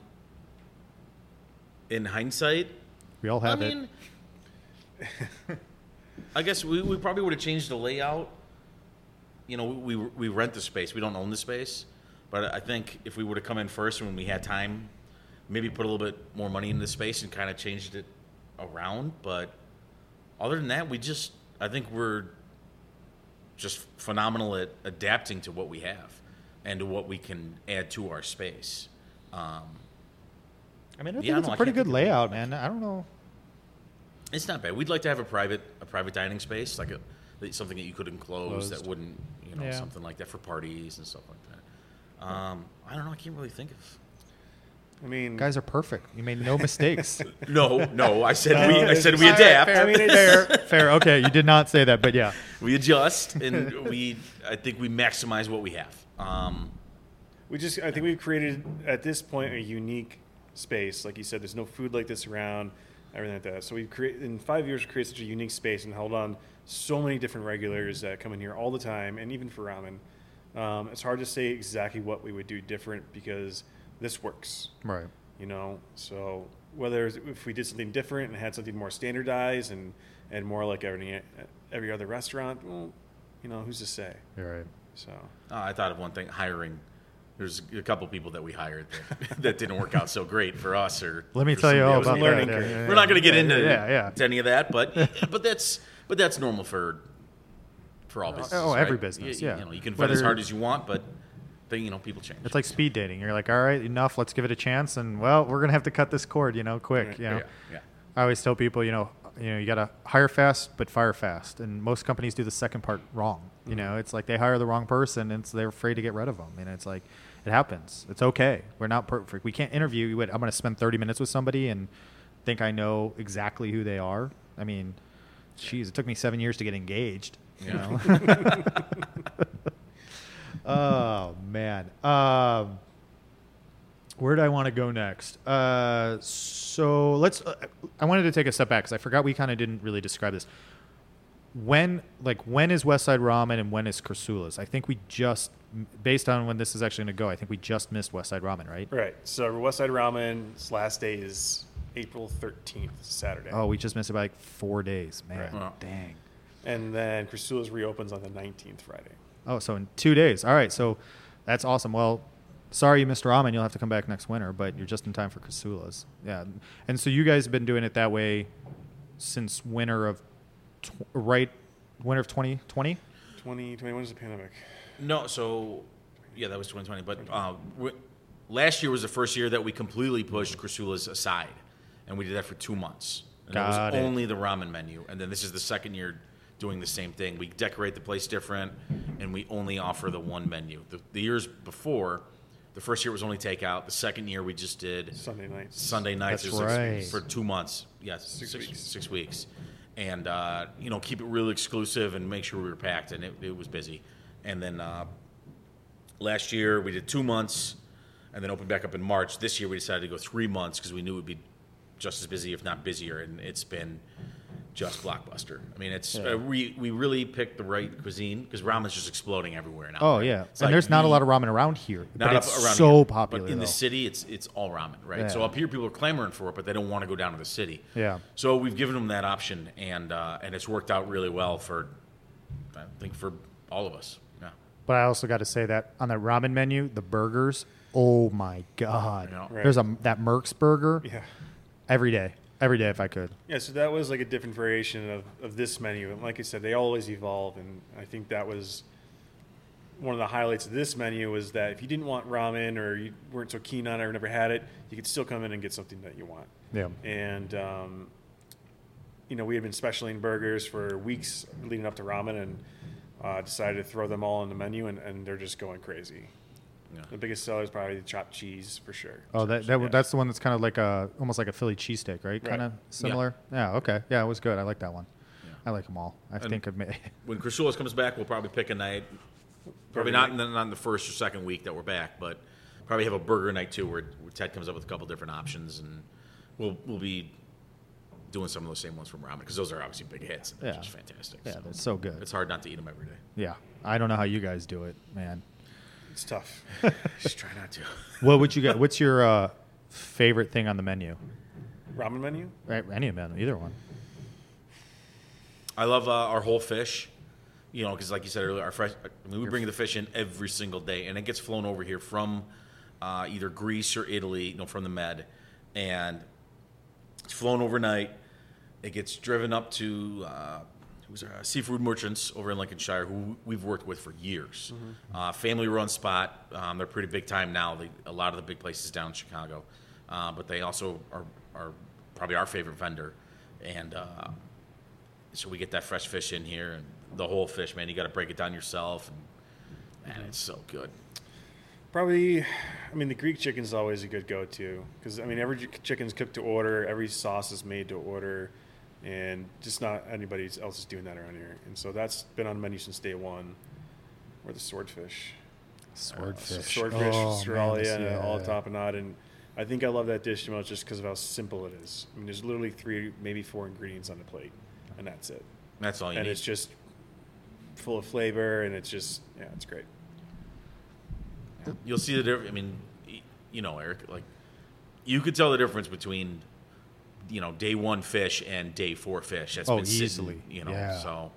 [SPEAKER 2] in hindsight,
[SPEAKER 1] We all
[SPEAKER 2] I
[SPEAKER 1] have
[SPEAKER 2] mean,
[SPEAKER 1] it.
[SPEAKER 2] I guess we, we probably would have changed the layout. You know, we, we we rent the space. We don't own the space, but I think if we would have come in first when we had time, maybe put a little bit more money into the space and kind of changed it around. But other than that, we just I think we're just phenomenal at adapting to what we have and to what we can add to our space. Um,
[SPEAKER 1] I mean, I think
[SPEAKER 2] Yeah,
[SPEAKER 1] it's
[SPEAKER 2] no,
[SPEAKER 1] a
[SPEAKER 2] I
[SPEAKER 1] pretty
[SPEAKER 2] can't
[SPEAKER 1] good
[SPEAKER 2] think of it.
[SPEAKER 1] layout, man. I don't know.
[SPEAKER 2] It's not bad. We'd like to have a private a private dining space, like a something that you could enclose
[SPEAKER 1] Closed.
[SPEAKER 2] that wouldn't, you know,
[SPEAKER 1] Yeah.
[SPEAKER 2] something like that for parties and stuff like that. Um, I don't know. I can't really think of.
[SPEAKER 3] I mean,
[SPEAKER 1] Guys are perfect. You made no mistakes.
[SPEAKER 2] No, no. I said we. I
[SPEAKER 3] it's
[SPEAKER 2] said we
[SPEAKER 3] just-
[SPEAKER 2] adapt.
[SPEAKER 3] I mean, it's-
[SPEAKER 1] fair, fair. Okay, you did not say that, but yeah.
[SPEAKER 2] We adjust, and we. I think we maximize what we have. Um,
[SPEAKER 3] we just, I think we've created at this point a unique space. Like you said, there's no food like this around, everything like that. So we've created, in five years, created such a unique space and held on so many different regulars that come in here all the time, and even for ramen. Um, it's hard to say exactly what we would do different because this works.
[SPEAKER 1] Right.
[SPEAKER 3] You know, so whether if we did something different and had something more standardized and, and more like every every other restaurant, well, you know, who's to say?
[SPEAKER 1] You're right.
[SPEAKER 3] So
[SPEAKER 2] oh, I thought of one thing: hiring. there's a couple people that we hired that, that didn't work out so great for us. Or
[SPEAKER 1] Let me
[SPEAKER 2] for
[SPEAKER 1] tell you
[SPEAKER 2] somebody
[SPEAKER 1] all
[SPEAKER 2] else.
[SPEAKER 1] about
[SPEAKER 3] learning
[SPEAKER 1] that.
[SPEAKER 3] curve.
[SPEAKER 1] Yeah, yeah,
[SPEAKER 2] We're not going to get
[SPEAKER 1] yeah,
[SPEAKER 2] into
[SPEAKER 1] yeah, yeah.
[SPEAKER 2] to any of that, but but that's but that's normal for for all businesses.
[SPEAKER 1] oh, every
[SPEAKER 2] right?
[SPEAKER 1] business,
[SPEAKER 2] You,
[SPEAKER 1] yeah.
[SPEAKER 2] You know, you can fight as
[SPEAKER 1] Whether-
[SPEAKER 2] hard as you want, but then, you know, people change.
[SPEAKER 1] It's like speed dating. You're like, all right, enough. Let's give it a chance. And well, we're gonna have to cut this cord, you know, quick. You know,
[SPEAKER 2] yeah, yeah.
[SPEAKER 1] I always tell people, you know, you know, you gotta hire fast but fire fast. And most companies do the second part wrong. You know, it's like they hire the wrong person, and so they're afraid to get rid of them. And it's like, it happens. It's okay. We're not perfect. We can't interview. You would- I'm gonna spend thirty minutes with somebody and think I know exactly who they are. I mean, geez, it took me seven years to get engaged. You know. Oh man. Um, where do I want to go next? Uh, so let's. Uh, I wanted to take a step back because I forgot we kind of didn't really describe this. When, like, when is West Side Ramen and when is Krasula's? I think we just, based on when this is actually going to go, I think we just missed West Side Ramen, right?
[SPEAKER 3] Right. So West Side Ramen's last day is April thirteenth, Saturday.
[SPEAKER 1] Oh, we just missed it by like four days, man.
[SPEAKER 3] Right.
[SPEAKER 2] Wow.
[SPEAKER 1] Dang.
[SPEAKER 3] And then Krasula's reopens on the nineteenth, Friday.
[SPEAKER 1] Oh, so in two days. All right, so that's awesome. Well, sorry you missed ramen. You'll have to come back next winter, but you're just in time for Krasula's. Yeah, and so you guys have been doing it that way since winter of, tw- right, winter of twenty twenty?
[SPEAKER 3] twenty twenty, when was the pandemic?
[SPEAKER 2] No, so yeah, that was twenty twenty. But uh, we, last year was the first year that we completely pushed Krasula's aside, and we did that for two months. And that
[SPEAKER 1] Got
[SPEAKER 2] was
[SPEAKER 1] it.
[SPEAKER 2] only the ramen menu. And then this is the second year doing the same thing. We decorate the place different, and we only offer the one menu. The, the years before, the first year was only takeout. The second year we just did
[SPEAKER 3] Sunday nights.
[SPEAKER 2] Sunday nights.
[SPEAKER 1] That's
[SPEAKER 2] It was
[SPEAKER 1] right.
[SPEAKER 2] for two months. Yes,
[SPEAKER 3] Six
[SPEAKER 2] six,
[SPEAKER 3] weeks.
[SPEAKER 2] six weeks. And, uh, you know, keep it really exclusive and make sure we were packed, and it, it was busy. And then uh, last year we did two months and then opened back up in March. This year we decided to go three months because we knew it would be just as busy, if not busier, and it's been just blockbuster. I mean, it's
[SPEAKER 1] Yeah.
[SPEAKER 2] uh, we we really picked the right cuisine because ramen's just exploding everywhere now.
[SPEAKER 1] Oh,
[SPEAKER 2] right?
[SPEAKER 1] yeah.
[SPEAKER 2] It's
[SPEAKER 1] And
[SPEAKER 2] like
[SPEAKER 1] there's not a
[SPEAKER 2] the-
[SPEAKER 1] lot of ramen around here,
[SPEAKER 2] not
[SPEAKER 1] but
[SPEAKER 2] up
[SPEAKER 1] it's
[SPEAKER 2] around
[SPEAKER 1] so
[SPEAKER 2] here.
[SPEAKER 1] popular,
[SPEAKER 2] But in
[SPEAKER 1] though.
[SPEAKER 2] the city, it's it's all ramen, right?
[SPEAKER 1] Yeah.
[SPEAKER 2] So up here, people are clamoring for it, but they don't want to go down to the city.
[SPEAKER 1] Yeah.
[SPEAKER 2] So we've given them that option, and uh, and it's worked out really well for, I think, for all of us. Yeah.
[SPEAKER 1] But I also got to say that on the ramen menu, the burgers, oh my God.
[SPEAKER 2] Yeah.
[SPEAKER 3] Right.
[SPEAKER 1] There's a that Merck's burger
[SPEAKER 3] Yeah.
[SPEAKER 1] every day. Every day if I could.
[SPEAKER 3] Yeah, so that was like a different variation of, of this menu. And like I said, they always evolve. And I think that was one of the highlights of this menu was that if you didn't want ramen or you weren't so keen on it or never had it, you could still come in and get something that you want.
[SPEAKER 1] Yeah.
[SPEAKER 3] And, um, you know, we had been specialing burgers for weeks leading up to ramen and uh, decided to throw them all on the menu, and, and they're just going crazy.
[SPEAKER 2] Yeah.
[SPEAKER 3] The biggest seller is probably the chopped cheese for sure.
[SPEAKER 1] Oh, that, that
[SPEAKER 3] Yeah.
[SPEAKER 1] that's the one that's kind of like a almost like a Philly cheesesteak, right?
[SPEAKER 3] Right.
[SPEAKER 1] Kind of similar. Yeah. Okay. Yeah, it was good. I like that one.
[SPEAKER 2] Yeah.
[SPEAKER 1] I like them all. I
[SPEAKER 2] And-
[SPEAKER 1] think I've made.
[SPEAKER 2] When Krasula's comes back, we'll probably pick a night. Probably not in the, not in the first or second week that we're back, but probably have a burger night too, where, where Ted comes up with a couple different options, and we'll we'll be doing some of those same ones from ramen because those are obviously big hits. And they're
[SPEAKER 1] Yeah.
[SPEAKER 2] just fantastic.
[SPEAKER 1] Yeah,
[SPEAKER 2] so
[SPEAKER 1] they're so good.
[SPEAKER 2] it's hard not to eat them every day.
[SPEAKER 1] Yeah. I don't know how you guys do it, man.
[SPEAKER 3] It's tough.
[SPEAKER 2] Just try not to.
[SPEAKER 1] What would you get? What's your uh, favorite thing on the menu?
[SPEAKER 3] Ramen menu?
[SPEAKER 1] Right, any menu, either one.
[SPEAKER 2] I love uh, our whole fish, you know, because like you said earlier, our fresh. I mean, we bring the fish in every single day, and it gets flown over here from uh, either Greece or Italy, you know, from the Med, and it's flown overnight. It gets driven up to uh, who's our seafood merchants over in Lincolnshire, who we've worked with for years. Uh, family-run spot. Um, they're pretty big time now. They, a lot of the big places down in Chicago, uh, but they also are are probably our favorite vendor, and. Uh, So we get that fresh fish in here, and the whole fish, man. You got to break it down yourself, and man, it's so good.
[SPEAKER 3] Probably, I mean, the Greek chicken's always a good go-to because I mean, every ch- chicken's cooked to order, every sauce is made to order, and just not anybody else is doing that around here. And so that's been on the menu since day one. Or the swordfish,
[SPEAKER 1] Swordfish.
[SPEAKER 3] swordfish,
[SPEAKER 1] Oh,
[SPEAKER 3] Australia,
[SPEAKER 1] man,
[SPEAKER 3] and all
[SPEAKER 1] yeah.
[SPEAKER 3] tapenade, and I think I love that dish the most just because of how simple it is. I mean, there's literally three, maybe four ingredients on the plate, and that's it.
[SPEAKER 2] That's all you
[SPEAKER 3] and
[SPEAKER 2] need.
[SPEAKER 3] it's just full of flavor, and it's just yeah, it's great.
[SPEAKER 2] You'll see the difference. I mean, y- you know, Eric, like you could tell the difference between you know day one fish and day four fish. That's
[SPEAKER 1] Oh,
[SPEAKER 2] been sitting,
[SPEAKER 1] easily.
[SPEAKER 2] you know.
[SPEAKER 1] Yeah.
[SPEAKER 2] So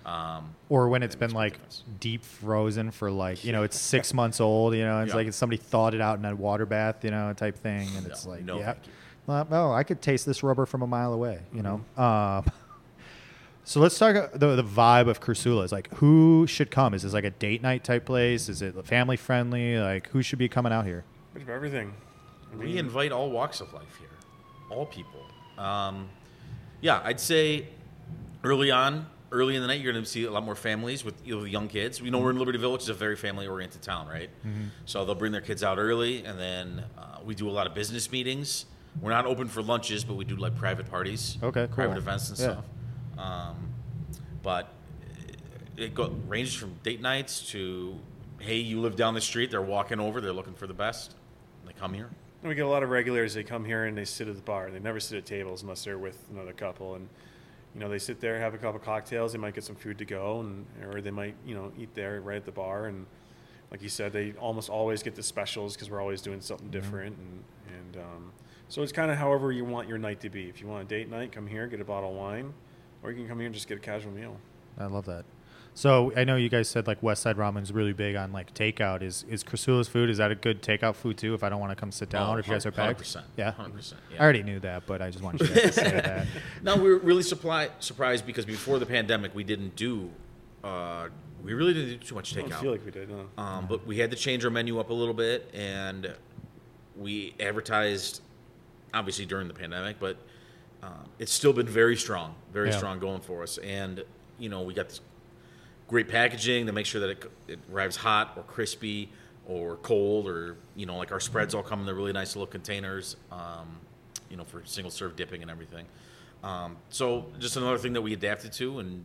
[SPEAKER 2] Um,
[SPEAKER 1] Or when it's
[SPEAKER 2] it
[SPEAKER 1] been
[SPEAKER 2] makes a
[SPEAKER 1] like
[SPEAKER 2] difference.
[SPEAKER 1] deep frozen for like, you know, it's six months old, you know, it's
[SPEAKER 2] Yeah.
[SPEAKER 1] like somebody thawed it out in a water bath, you know, type thing. And it's
[SPEAKER 2] No,
[SPEAKER 1] like,
[SPEAKER 2] no,
[SPEAKER 1] yeah,
[SPEAKER 2] thank you.
[SPEAKER 1] well, no, I could taste this rubber from a mile away, you
[SPEAKER 3] Mm-hmm.
[SPEAKER 1] know? Um, so let's talk about the, the vibe of Crursula. Like, who should come? Is this like a date night type place? Is it family friendly? Like, who should be coming out here?
[SPEAKER 3] Bit of everything. I
[SPEAKER 2] We
[SPEAKER 3] mean,
[SPEAKER 2] invite all walks of life here, all people. Um, yeah, I'd say early on, early in the night, you're going to see a lot more families with, you know, young kids. We know we're in Liberty Village, it's a very family-oriented town, right?
[SPEAKER 1] Mm-hmm.
[SPEAKER 2] So they'll bring their kids out early, and then uh, we do a lot of business meetings. We're not open for lunches, but we do like private parties,
[SPEAKER 1] Okay,
[SPEAKER 2] private
[SPEAKER 1] cool.
[SPEAKER 2] events and
[SPEAKER 1] Yeah.
[SPEAKER 2] stuff. Um, but it go, ranges from date nights to, hey, you live down the street, they're walking over, they're looking for the best, and they come here.
[SPEAKER 3] And we get a lot of regulars. They come here and they sit at the bar. They never sit at tables unless they're with another couple. And you know, they sit there, have a couple cocktails. They might get some food to go, and or they might, you know, eat there right at the bar. And like you said, they almost always get the specials because we're always doing something different. And and um, so it's kind of however you want your night to be. If you want a date night, come here, get a bottle of wine, or you can come here and just get a casual meal.
[SPEAKER 1] I love that. So I know you guys said like West Side Ramen's really big on like takeout. Is is Crursula's food? Is that a good takeout food too? If I don't want to come sit down,
[SPEAKER 2] Oh,
[SPEAKER 1] or if you guys are
[SPEAKER 2] one hundred
[SPEAKER 1] packed,
[SPEAKER 2] percent.
[SPEAKER 1] yeah,
[SPEAKER 2] one hundred percent, yeah.
[SPEAKER 1] I already knew that, but I just wanted you guys to say that.
[SPEAKER 2] No, we were really supply, surprised because before the pandemic, we didn't do, uh, we really didn't do too much
[SPEAKER 3] I don't
[SPEAKER 2] takeout.
[SPEAKER 3] feel like we did. No.
[SPEAKER 2] Um, but we had to change our menu up a little bit, and we advertised, obviously during the pandemic, but uh, it's still been very strong, very
[SPEAKER 1] Yeah.
[SPEAKER 2] strong going for us. And you know, we got this great packaging to make sure that it, it arrives hot or crispy or cold, or you know, like our spreads all come in the really nice little containers, um, you know, for single serve dipping and everything. Um, so just another thing that we adapted to, and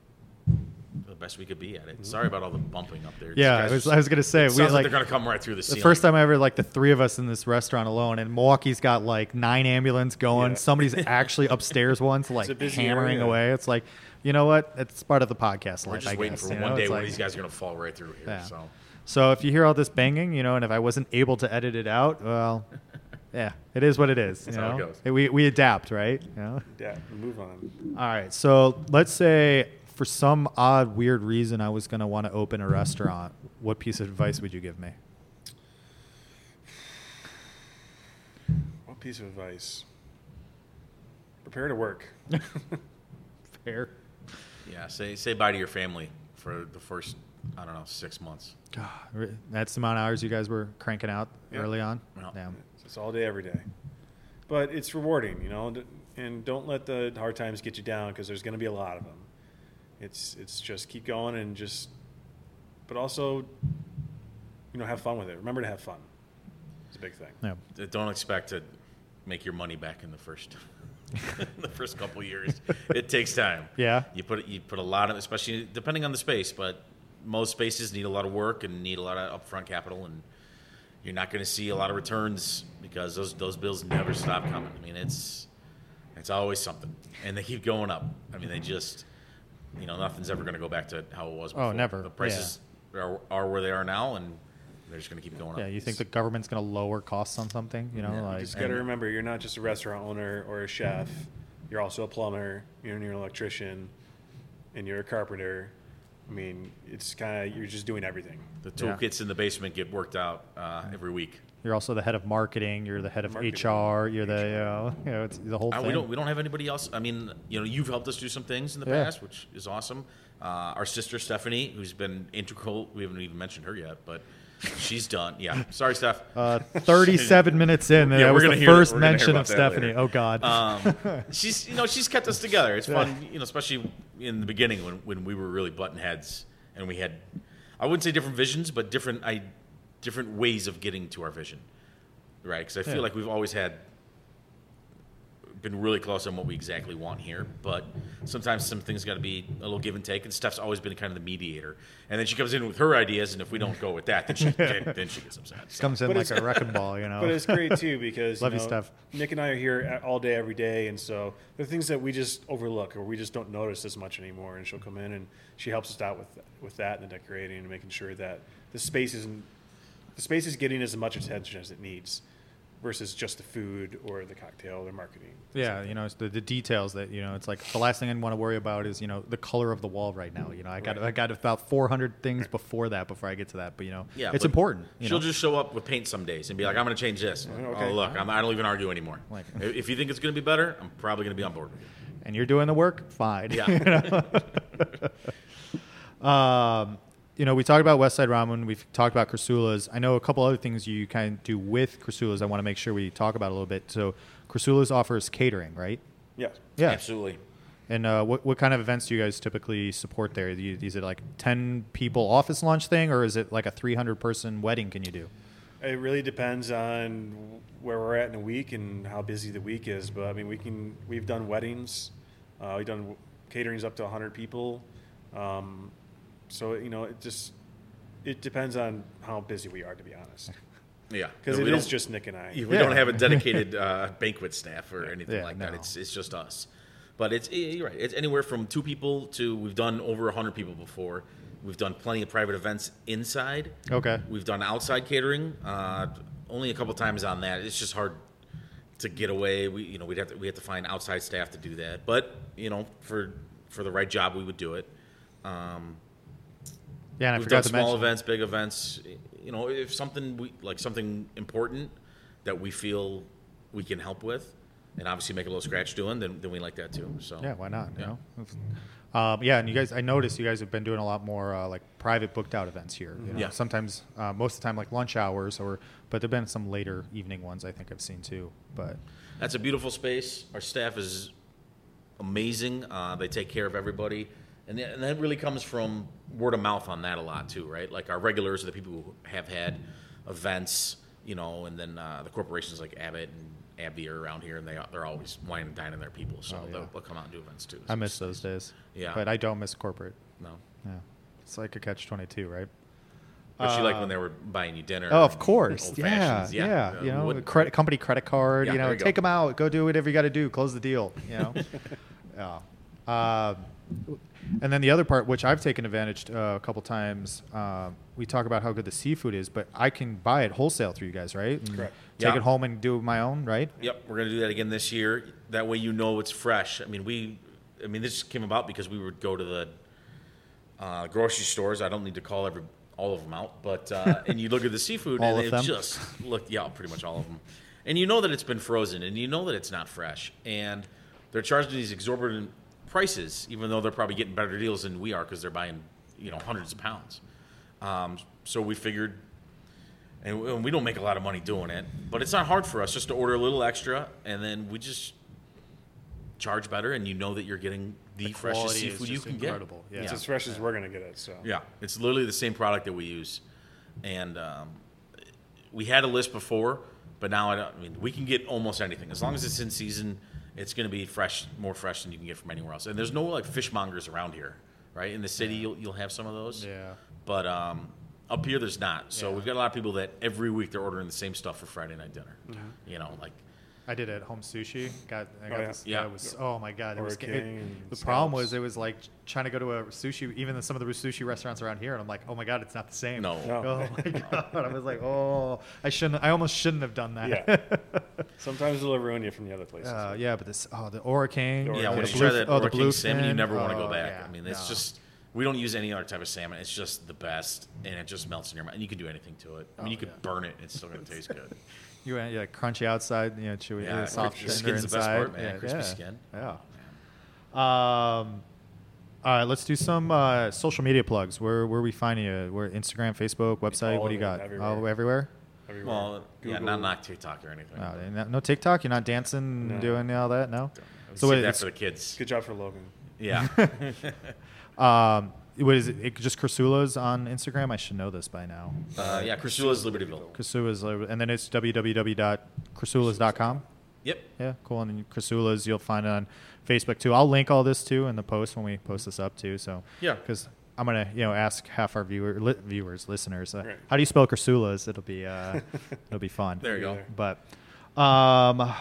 [SPEAKER 2] the best we could be at it. Sorry about all the bumping up there. These
[SPEAKER 1] Yeah,
[SPEAKER 2] guys
[SPEAKER 1] I was,
[SPEAKER 2] are-
[SPEAKER 1] I was gonna say
[SPEAKER 2] it
[SPEAKER 1] we
[SPEAKER 2] sounds like,
[SPEAKER 1] like
[SPEAKER 2] they're gonna come right through the
[SPEAKER 1] the
[SPEAKER 2] ceiling.
[SPEAKER 1] first time I ever like the three of us in this restaurant alone, and Milwaukee's got like nine ambulance going.
[SPEAKER 3] Yeah.
[SPEAKER 1] Somebody's actually upstairs once, like
[SPEAKER 3] a busy
[SPEAKER 1] hammering
[SPEAKER 3] area.
[SPEAKER 1] away. It's like, you know what? It's part of the podcast
[SPEAKER 2] We're
[SPEAKER 1] life.
[SPEAKER 2] just
[SPEAKER 1] I
[SPEAKER 2] waiting
[SPEAKER 1] guess,
[SPEAKER 2] for
[SPEAKER 1] you
[SPEAKER 2] one
[SPEAKER 1] know?
[SPEAKER 2] day
[SPEAKER 1] It's
[SPEAKER 2] when
[SPEAKER 1] like-
[SPEAKER 2] these guys are gonna fall right through here.
[SPEAKER 1] Yeah.
[SPEAKER 2] So
[SPEAKER 1] So if you hear all this banging, you know, and if I wasn't able to edit it out, well, yeah, it is what it is. You
[SPEAKER 2] That's how it
[SPEAKER 1] know?
[SPEAKER 2] goes.
[SPEAKER 1] We we adapt, right? You know?
[SPEAKER 3] Yeah, move on.
[SPEAKER 1] All right. So let's say for some odd, weird reason I was going to want to open a restaurant. What piece of advice would you give me?
[SPEAKER 3] What piece of advice? Prepare to work.
[SPEAKER 1] Fair.
[SPEAKER 2] yeah, say say bye to your family for the first, I don't know, six months.
[SPEAKER 1] God, re- that's the amount of hours you guys were cranking out
[SPEAKER 3] Yeah.
[SPEAKER 1] early on.
[SPEAKER 2] Yeah.
[SPEAKER 1] Damn.
[SPEAKER 3] It's all day, every day. But it's rewarding, you know, and- and don't let the hard times get you down because there's going to be a lot of them. It's it's just keep going and just, but also, you know, have fun with it. Remember to have fun. It's a big thing.
[SPEAKER 1] Yeah.
[SPEAKER 2] Uh, Don't expect to make your money back in the first the first couple of years. It takes time.
[SPEAKER 1] Yeah.
[SPEAKER 2] You put you put a lot of, especially depending on the space, but most spaces need a lot of work and need a lot of upfront capital, and you're not going to see a lot of returns because those those bills never stop coming. I mean, it's it's always something, and they keep going up. I mean, they just, you know, nothing's ever going to go back to how it was before.
[SPEAKER 1] Oh, never.
[SPEAKER 2] The prices are, are where they are now, and they're just going to keep going up.
[SPEAKER 1] Yeah. You think the government's going to lower costs on something? You know,
[SPEAKER 2] Yeah,
[SPEAKER 1] like
[SPEAKER 3] Just got to remember, you're not just a restaurant owner or a chef. You're also a plumber. You're an electrician, and you're a carpenter. I mean, it's kind of you're just doing everything.
[SPEAKER 2] The
[SPEAKER 1] Yeah.
[SPEAKER 2] toolkits in the basement get worked out uh, every week.
[SPEAKER 1] you're also the head of marketing. You're the head of
[SPEAKER 3] Marketing.
[SPEAKER 1] H R. You're the you know, you know it's the whole
[SPEAKER 2] Uh,
[SPEAKER 1] thing.
[SPEAKER 2] we don't we don't have anybody else. I mean, you know, you've helped us do some things in the
[SPEAKER 1] Yeah.
[SPEAKER 2] past, which is awesome. Uh, our sister Stephanie, who's been integral. We haven't even mentioned her yet, but she's done. Yeah, sorry, Steph.
[SPEAKER 1] Uh, thirty-seven minutes in,
[SPEAKER 2] Yeah,
[SPEAKER 1] that
[SPEAKER 2] we're
[SPEAKER 1] was
[SPEAKER 2] gonna
[SPEAKER 1] the
[SPEAKER 2] hear that-
[SPEAKER 1] first
[SPEAKER 2] we're gonna hear
[SPEAKER 1] mention
[SPEAKER 2] about
[SPEAKER 1] of
[SPEAKER 2] that
[SPEAKER 1] Stephanie.
[SPEAKER 2] later.
[SPEAKER 1] Oh God.
[SPEAKER 2] Um, she's you know she's kept us together. It's fun, you know, especially in the beginning when, when we were really button heads and we had, I wouldn't say different visions, but different I, different ways of getting to our vision, right? Because I feel
[SPEAKER 1] Yeah.
[SPEAKER 2] like we've always had been really close on what we exactly want here, but sometimes some things got to be a little give and take. And Steph's always been kind of the mediator, and then she comes in with her ideas, and if we don't go with that, then she then, then she gets upset. So,
[SPEAKER 1] Comes in
[SPEAKER 3] But
[SPEAKER 1] like
[SPEAKER 3] it's-
[SPEAKER 1] a wrecking ball, you know.
[SPEAKER 3] But it's great too because
[SPEAKER 1] Love
[SPEAKER 3] you
[SPEAKER 1] you,
[SPEAKER 3] know,
[SPEAKER 1] Steph.
[SPEAKER 3] Nick and I are here a- all day, every day, and so there are things that we just overlook or we just don't notice as much anymore. And she'll come in and she helps us out with with that and the decorating and making sure that the space isn't the space is getting as much attention as it needs. versus just the food or the cocktail or marketing.
[SPEAKER 1] Yeah, you know, it's the, the details that, you know, it's like the last thing I want to worry about is, you know, the color of the wall right now. You know, I got
[SPEAKER 3] Right.
[SPEAKER 1] I got about four hundred things before that, before I get to that. But, you know,
[SPEAKER 2] Yeah,
[SPEAKER 1] it's
[SPEAKER 2] but
[SPEAKER 1] important. You
[SPEAKER 2] She'll
[SPEAKER 1] know?
[SPEAKER 2] just show up with paint some days and be like, I'm going to change this.
[SPEAKER 3] Okay.
[SPEAKER 2] Oh, look, I'm, I don't even argue anymore.
[SPEAKER 1] Like-
[SPEAKER 2] if if you think it's going to be better, I'm probably going to be on board with you.
[SPEAKER 1] And you're doing the work, fine.
[SPEAKER 2] Yeah.
[SPEAKER 1] You know? um, you know, we talked about West Side Ramen. We've talked about Crusulas. I know a couple other things you kind of do with Crusulas I want to make sure we talk about a little bit. So Crusulas offers catering, right?
[SPEAKER 3] Yes.
[SPEAKER 1] Yeah.
[SPEAKER 2] Absolutely.
[SPEAKER 1] And uh, what what kind of events do you guys typically support there? Do you, is it like ten people office lunch thing, or is it like a three hundred person wedding can you do?
[SPEAKER 3] It really depends on where we're at in a week and how busy the week is. But I mean, we can we've done weddings, uh, we've done caterings up to one hundred people. Um, so you know, it just it depends on how busy we are, to be honest.
[SPEAKER 2] Yeah.
[SPEAKER 3] Because
[SPEAKER 2] We
[SPEAKER 3] it is
[SPEAKER 2] don't-
[SPEAKER 3] just Nick and I.
[SPEAKER 2] We
[SPEAKER 1] Yeah.
[SPEAKER 2] don't have a dedicated uh, banquet staff or anything
[SPEAKER 1] Yeah,
[SPEAKER 2] like that.
[SPEAKER 1] no.
[SPEAKER 2] It's it's just us. But it's you're right. It's anywhere from two people to we've done over a hundred people before. We've done plenty of private events inside.
[SPEAKER 1] Okay.
[SPEAKER 2] We've done outside catering. Uh, only a couple times on that. It's just hard to get away. We you know we'd have to we have to find outside staff to do that. But you know for for the right job we would do it. Um,
[SPEAKER 1] Yeah, and I
[SPEAKER 2] We've
[SPEAKER 1] forgot
[SPEAKER 2] done
[SPEAKER 1] to
[SPEAKER 2] small
[SPEAKER 1] mention.
[SPEAKER 2] events, big events. You know, if something we like something important that we feel we can help with, and obviously make a little scratch doing, then then we like that too. So
[SPEAKER 1] Yeah, why not? You
[SPEAKER 2] Yeah.
[SPEAKER 1] know. Um, yeah, and you guys, I noticed you guys have been doing a lot more uh, like private booked out events here. You know?
[SPEAKER 2] Yeah.
[SPEAKER 1] Sometimes, uh, most of the time, like lunch hours, or but there've been some later evening ones I think I've seen too. But
[SPEAKER 2] That's a beautiful space. Our staff is amazing. Uh, they take care of everybody, and, th- and that really comes from word of mouth on that a lot too, right? Like our regulars are the people who have had events, you know, and then uh, the corporations like Abbott and AbbVie are around here, and they they're always wine and dining their people, so
[SPEAKER 1] Oh, yeah.
[SPEAKER 2] they'll, they'll come out and do events too.
[SPEAKER 1] I
[SPEAKER 2] So
[SPEAKER 1] miss
[SPEAKER 2] it's
[SPEAKER 1] those
[SPEAKER 2] nice.
[SPEAKER 1] days.
[SPEAKER 2] Yeah.
[SPEAKER 1] But I don't miss corporate.
[SPEAKER 2] No,
[SPEAKER 1] Yeah. It's like a catch twenty-two, right?
[SPEAKER 2] but you like
[SPEAKER 1] Uh,
[SPEAKER 2] when they were buying you dinner.
[SPEAKER 1] Oh, of
[SPEAKER 2] and
[SPEAKER 1] course.
[SPEAKER 2] old
[SPEAKER 1] Yeah,
[SPEAKER 2] fashions.
[SPEAKER 1] yeah.
[SPEAKER 2] Uh,
[SPEAKER 1] You know,
[SPEAKER 2] wouldn't-
[SPEAKER 1] credit company credit card.
[SPEAKER 2] Yeah,
[SPEAKER 1] you know,
[SPEAKER 2] there you go.
[SPEAKER 1] take them out. Go do whatever you got to do. Close the deal. You know. yeah. Um, and then the other part, which I've taken advantage uh, a couple times, um, we talk about how good the seafood is, but I can buy it wholesale through you guys, right? And
[SPEAKER 3] Correct.
[SPEAKER 1] Take
[SPEAKER 2] Yeah.
[SPEAKER 1] it home and do my own, right?
[SPEAKER 2] Yep, we're gonna do that again this year. That way, you know it's fresh. I mean, we, I mean, this came about because we would go to the uh, grocery stores. I don't need to call every all of them out, but uh, and you look at the seafood
[SPEAKER 1] All
[SPEAKER 2] and
[SPEAKER 1] of
[SPEAKER 2] it
[SPEAKER 1] them?
[SPEAKER 2] just look, yeah, pretty much all of them. And you know that it's been frozen, and you know that it's not fresh, and they're charging these exorbitant prices, even though they're probably getting better deals than we are because they're buying, you know, hundreds of pounds. Um, so we figured. And we- and we don't make a lot of money doing it, but it's not hard for us just to order a little extra, and then we just charge better, and you know that you're getting the,
[SPEAKER 1] The
[SPEAKER 2] freshest
[SPEAKER 1] quality is
[SPEAKER 2] seafood you
[SPEAKER 1] just
[SPEAKER 2] can
[SPEAKER 1] incredible.
[SPEAKER 2] get.
[SPEAKER 1] Yeah.
[SPEAKER 3] It's as fresh as we're going to get it. So
[SPEAKER 2] Yeah, it's literally the same product that we use, and um, we had a list before, but now I don't. I mean, we can get almost anything as long as it's in season. It's going to be fresh, more fresh than you can get from anywhere else. And there's no like fishmongers around here, right? In the city, you'll you'll have some of those.
[SPEAKER 1] Yeah.
[SPEAKER 2] But um, up here, there's not. So
[SPEAKER 1] Yeah.
[SPEAKER 2] we've got a lot of people that every week they're ordering the same stuff for Friday night dinner. You know, like
[SPEAKER 1] I did it at home sushi. Got I got
[SPEAKER 3] Oh, yeah.
[SPEAKER 1] this.
[SPEAKER 2] Yeah.
[SPEAKER 1] It was oh my god. It was,
[SPEAKER 3] Order
[SPEAKER 1] it,
[SPEAKER 3] King and
[SPEAKER 1] the problem
[SPEAKER 3] scallops.
[SPEAKER 1] was it was like trying to go to a sushi. Even in some of the sushi restaurants around here, and I'm like, oh my god, it's not the same.
[SPEAKER 2] No.
[SPEAKER 3] No.
[SPEAKER 1] Oh my god. I was like, oh, I shouldn't. I almost shouldn't have done that.
[SPEAKER 3] Yeah. sometimes it'll ruin you from the other places.
[SPEAKER 1] uh, yeah, but this oh the Ora King.
[SPEAKER 3] The Ora
[SPEAKER 2] yeah,
[SPEAKER 3] King.
[SPEAKER 2] once
[SPEAKER 1] the
[SPEAKER 2] you try
[SPEAKER 1] blue-
[SPEAKER 2] that
[SPEAKER 1] oh, the
[SPEAKER 2] Ora King
[SPEAKER 1] blue
[SPEAKER 2] salmon, you
[SPEAKER 1] fin.
[SPEAKER 2] never want to
[SPEAKER 1] Oh,
[SPEAKER 2] go back.
[SPEAKER 1] yeah,
[SPEAKER 2] I mean, it's
[SPEAKER 1] no.
[SPEAKER 2] just we don't use any other type of salmon. It's just the best, and it just melts in your mouth. And you can do anything to it. I mean,
[SPEAKER 1] Oh,
[SPEAKER 2] you could
[SPEAKER 1] yeah.
[SPEAKER 2] burn it; it's still going to taste good.
[SPEAKER 1] You went yeah, crunchy outside, you know, chewy,
[SPEAKER 2] Yeah,
[SPEAKER 1] yeah, soft
[SPEAKER 2] the
[SPEAKER 1] tender
[SPEAKER 2] skin's the best
[SPEAKER 1] inside.
[SPEAKER 2] part, man.
[SPEAKER 1] Yeah,
[SPEAKER 2] Crispy
[SPEAKER 1] yeah.
[SPEAKER 2] skin.
[SPEAKER 1] Yeah. Um, all right, let's do some uh, social media plugs. Where where we finding you? Where Instagram, Facebook, website?
[SPEAKER 3] All
[SPEAKER 1] What do you
[SPEAKER 3] over,
[SPEAKER 1] got?
[SPEAKER 3] everywhere.
[SPEAKER 1] Oh, everywhere.
[SPEAKER 3] Everywhere.
[SPEAKER 2] Well, yeah,
[SPEAKER 3] Google.
[SPEAKER 2] not not TikTok or anything.
[SPEAKER 1] Oh, no, no TikTok. You're not dancing,
[SPEAKER 3] No.
[SPEAKER 1] doing all that. No.
[SPEAKER 2] So
[SPEAKER 1] what,
[SPEAKER 2] that
[SPEAKER 1] it's-
[SPEAKER 2] for the kids.
[SPEAKER 3] Good job for Logan.
[SPEAKER 2] Yeah.
[SPEAKER 1] Um, what is it? it just Crusulas on Instagram? I should know this by now.
[SPEAKER 2] uh, yeah, Crusulas Libertyville.
[SPEAKER 1] Crusulas, and then it's w w w dot crusulas dot com.
[SPEAKER 2] Yep.
[SPEAKER 1] Yeah, cool. And then Crusulas, you'll find it on Facebook too. I'll link all this too in the post when we post this up too. So
[SPEAKER 2] Yeah.
[SPEAKER 1] because I'm gonna you know ask half our viewer li- viewers listeners uh,
[SPEAKER 3] Right.
[SPEAKER 1] how do you spell Crusulas? It'll be uh, it'll be fun.
[SPEAKER 2] There you go.
[SPEAKER 3] There.
[SPEAKER 1] But um,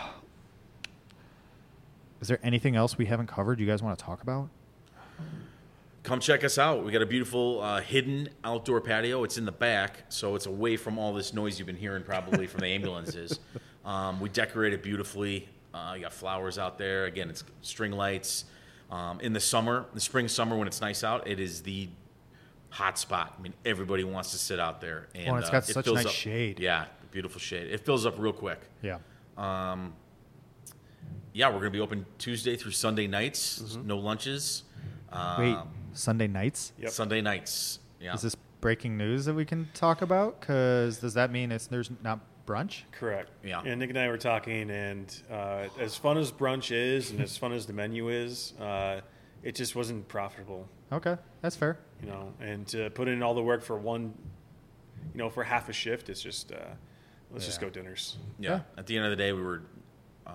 [SPEAKER 1] is there anything else we haven't covered? You guys want to talk about?
[SPEAKER 2] Come check us out. We got a beautiful uh, hidden outdoor patio. It's in the back, so it's away from all this noise you've been hearing probably from the ambulances. Um, we decorate it beautifully. Uh, you got flowers out there. Again, it's string lights. Um, in the summer, the spring, summer, when it's nice out, it is the hot spot. I mean, everybody wants to sit out there. And,
[SPEAKER 1] Well, and it's got
[SPEAKER 2] uh, it
[SPEAKER 1] such
[SPEAKER 2] fills
[SPEAKER 1] nice
[SPEAKER 2] up,
[SPEAKER 1] shade.
[SPEAKER 2] Yeah, beautiful shade. It fills up real quick.
[SPEAKER 1] Yeah.
[SPEAKER 2] Um, yeah, we're going to be open Tuesday through Sunday nights.
[SPEAKER 3] Mm-hmm.
[SPEAKER 2] No lunches. Um,
[SPEAKER 1] Wait, Sunday nights?
[SPEAKER 3] Yep.
[SPEAKER 2] Sunday nights. Yeah.
[SPEAKER 1] Is this breaking news that we can talk about? Because does that mean it's there's not brunch?
[SPEAKER 3] Correct.
[SPEAKER 2] Yeah.
[SPEAKER 3] And Nick and I were talking, and uh, as fun as brunch is, and as fun as the menu is, uh, it just wasn't profitable.
[SPEAKER 1] Okay, that's fair.
[SPEAKER 3] You know, and to put in all the work for one, you know, for half a shift, it's just uh, let's just
[SPEAKER 1] Yeah.
[SPEAKER 3] go dinners.
[SPEAKER 2] Yeah.
[SPEAKER 1] Yeah.
[SPEAKER 2] At the end of the day, we were uh,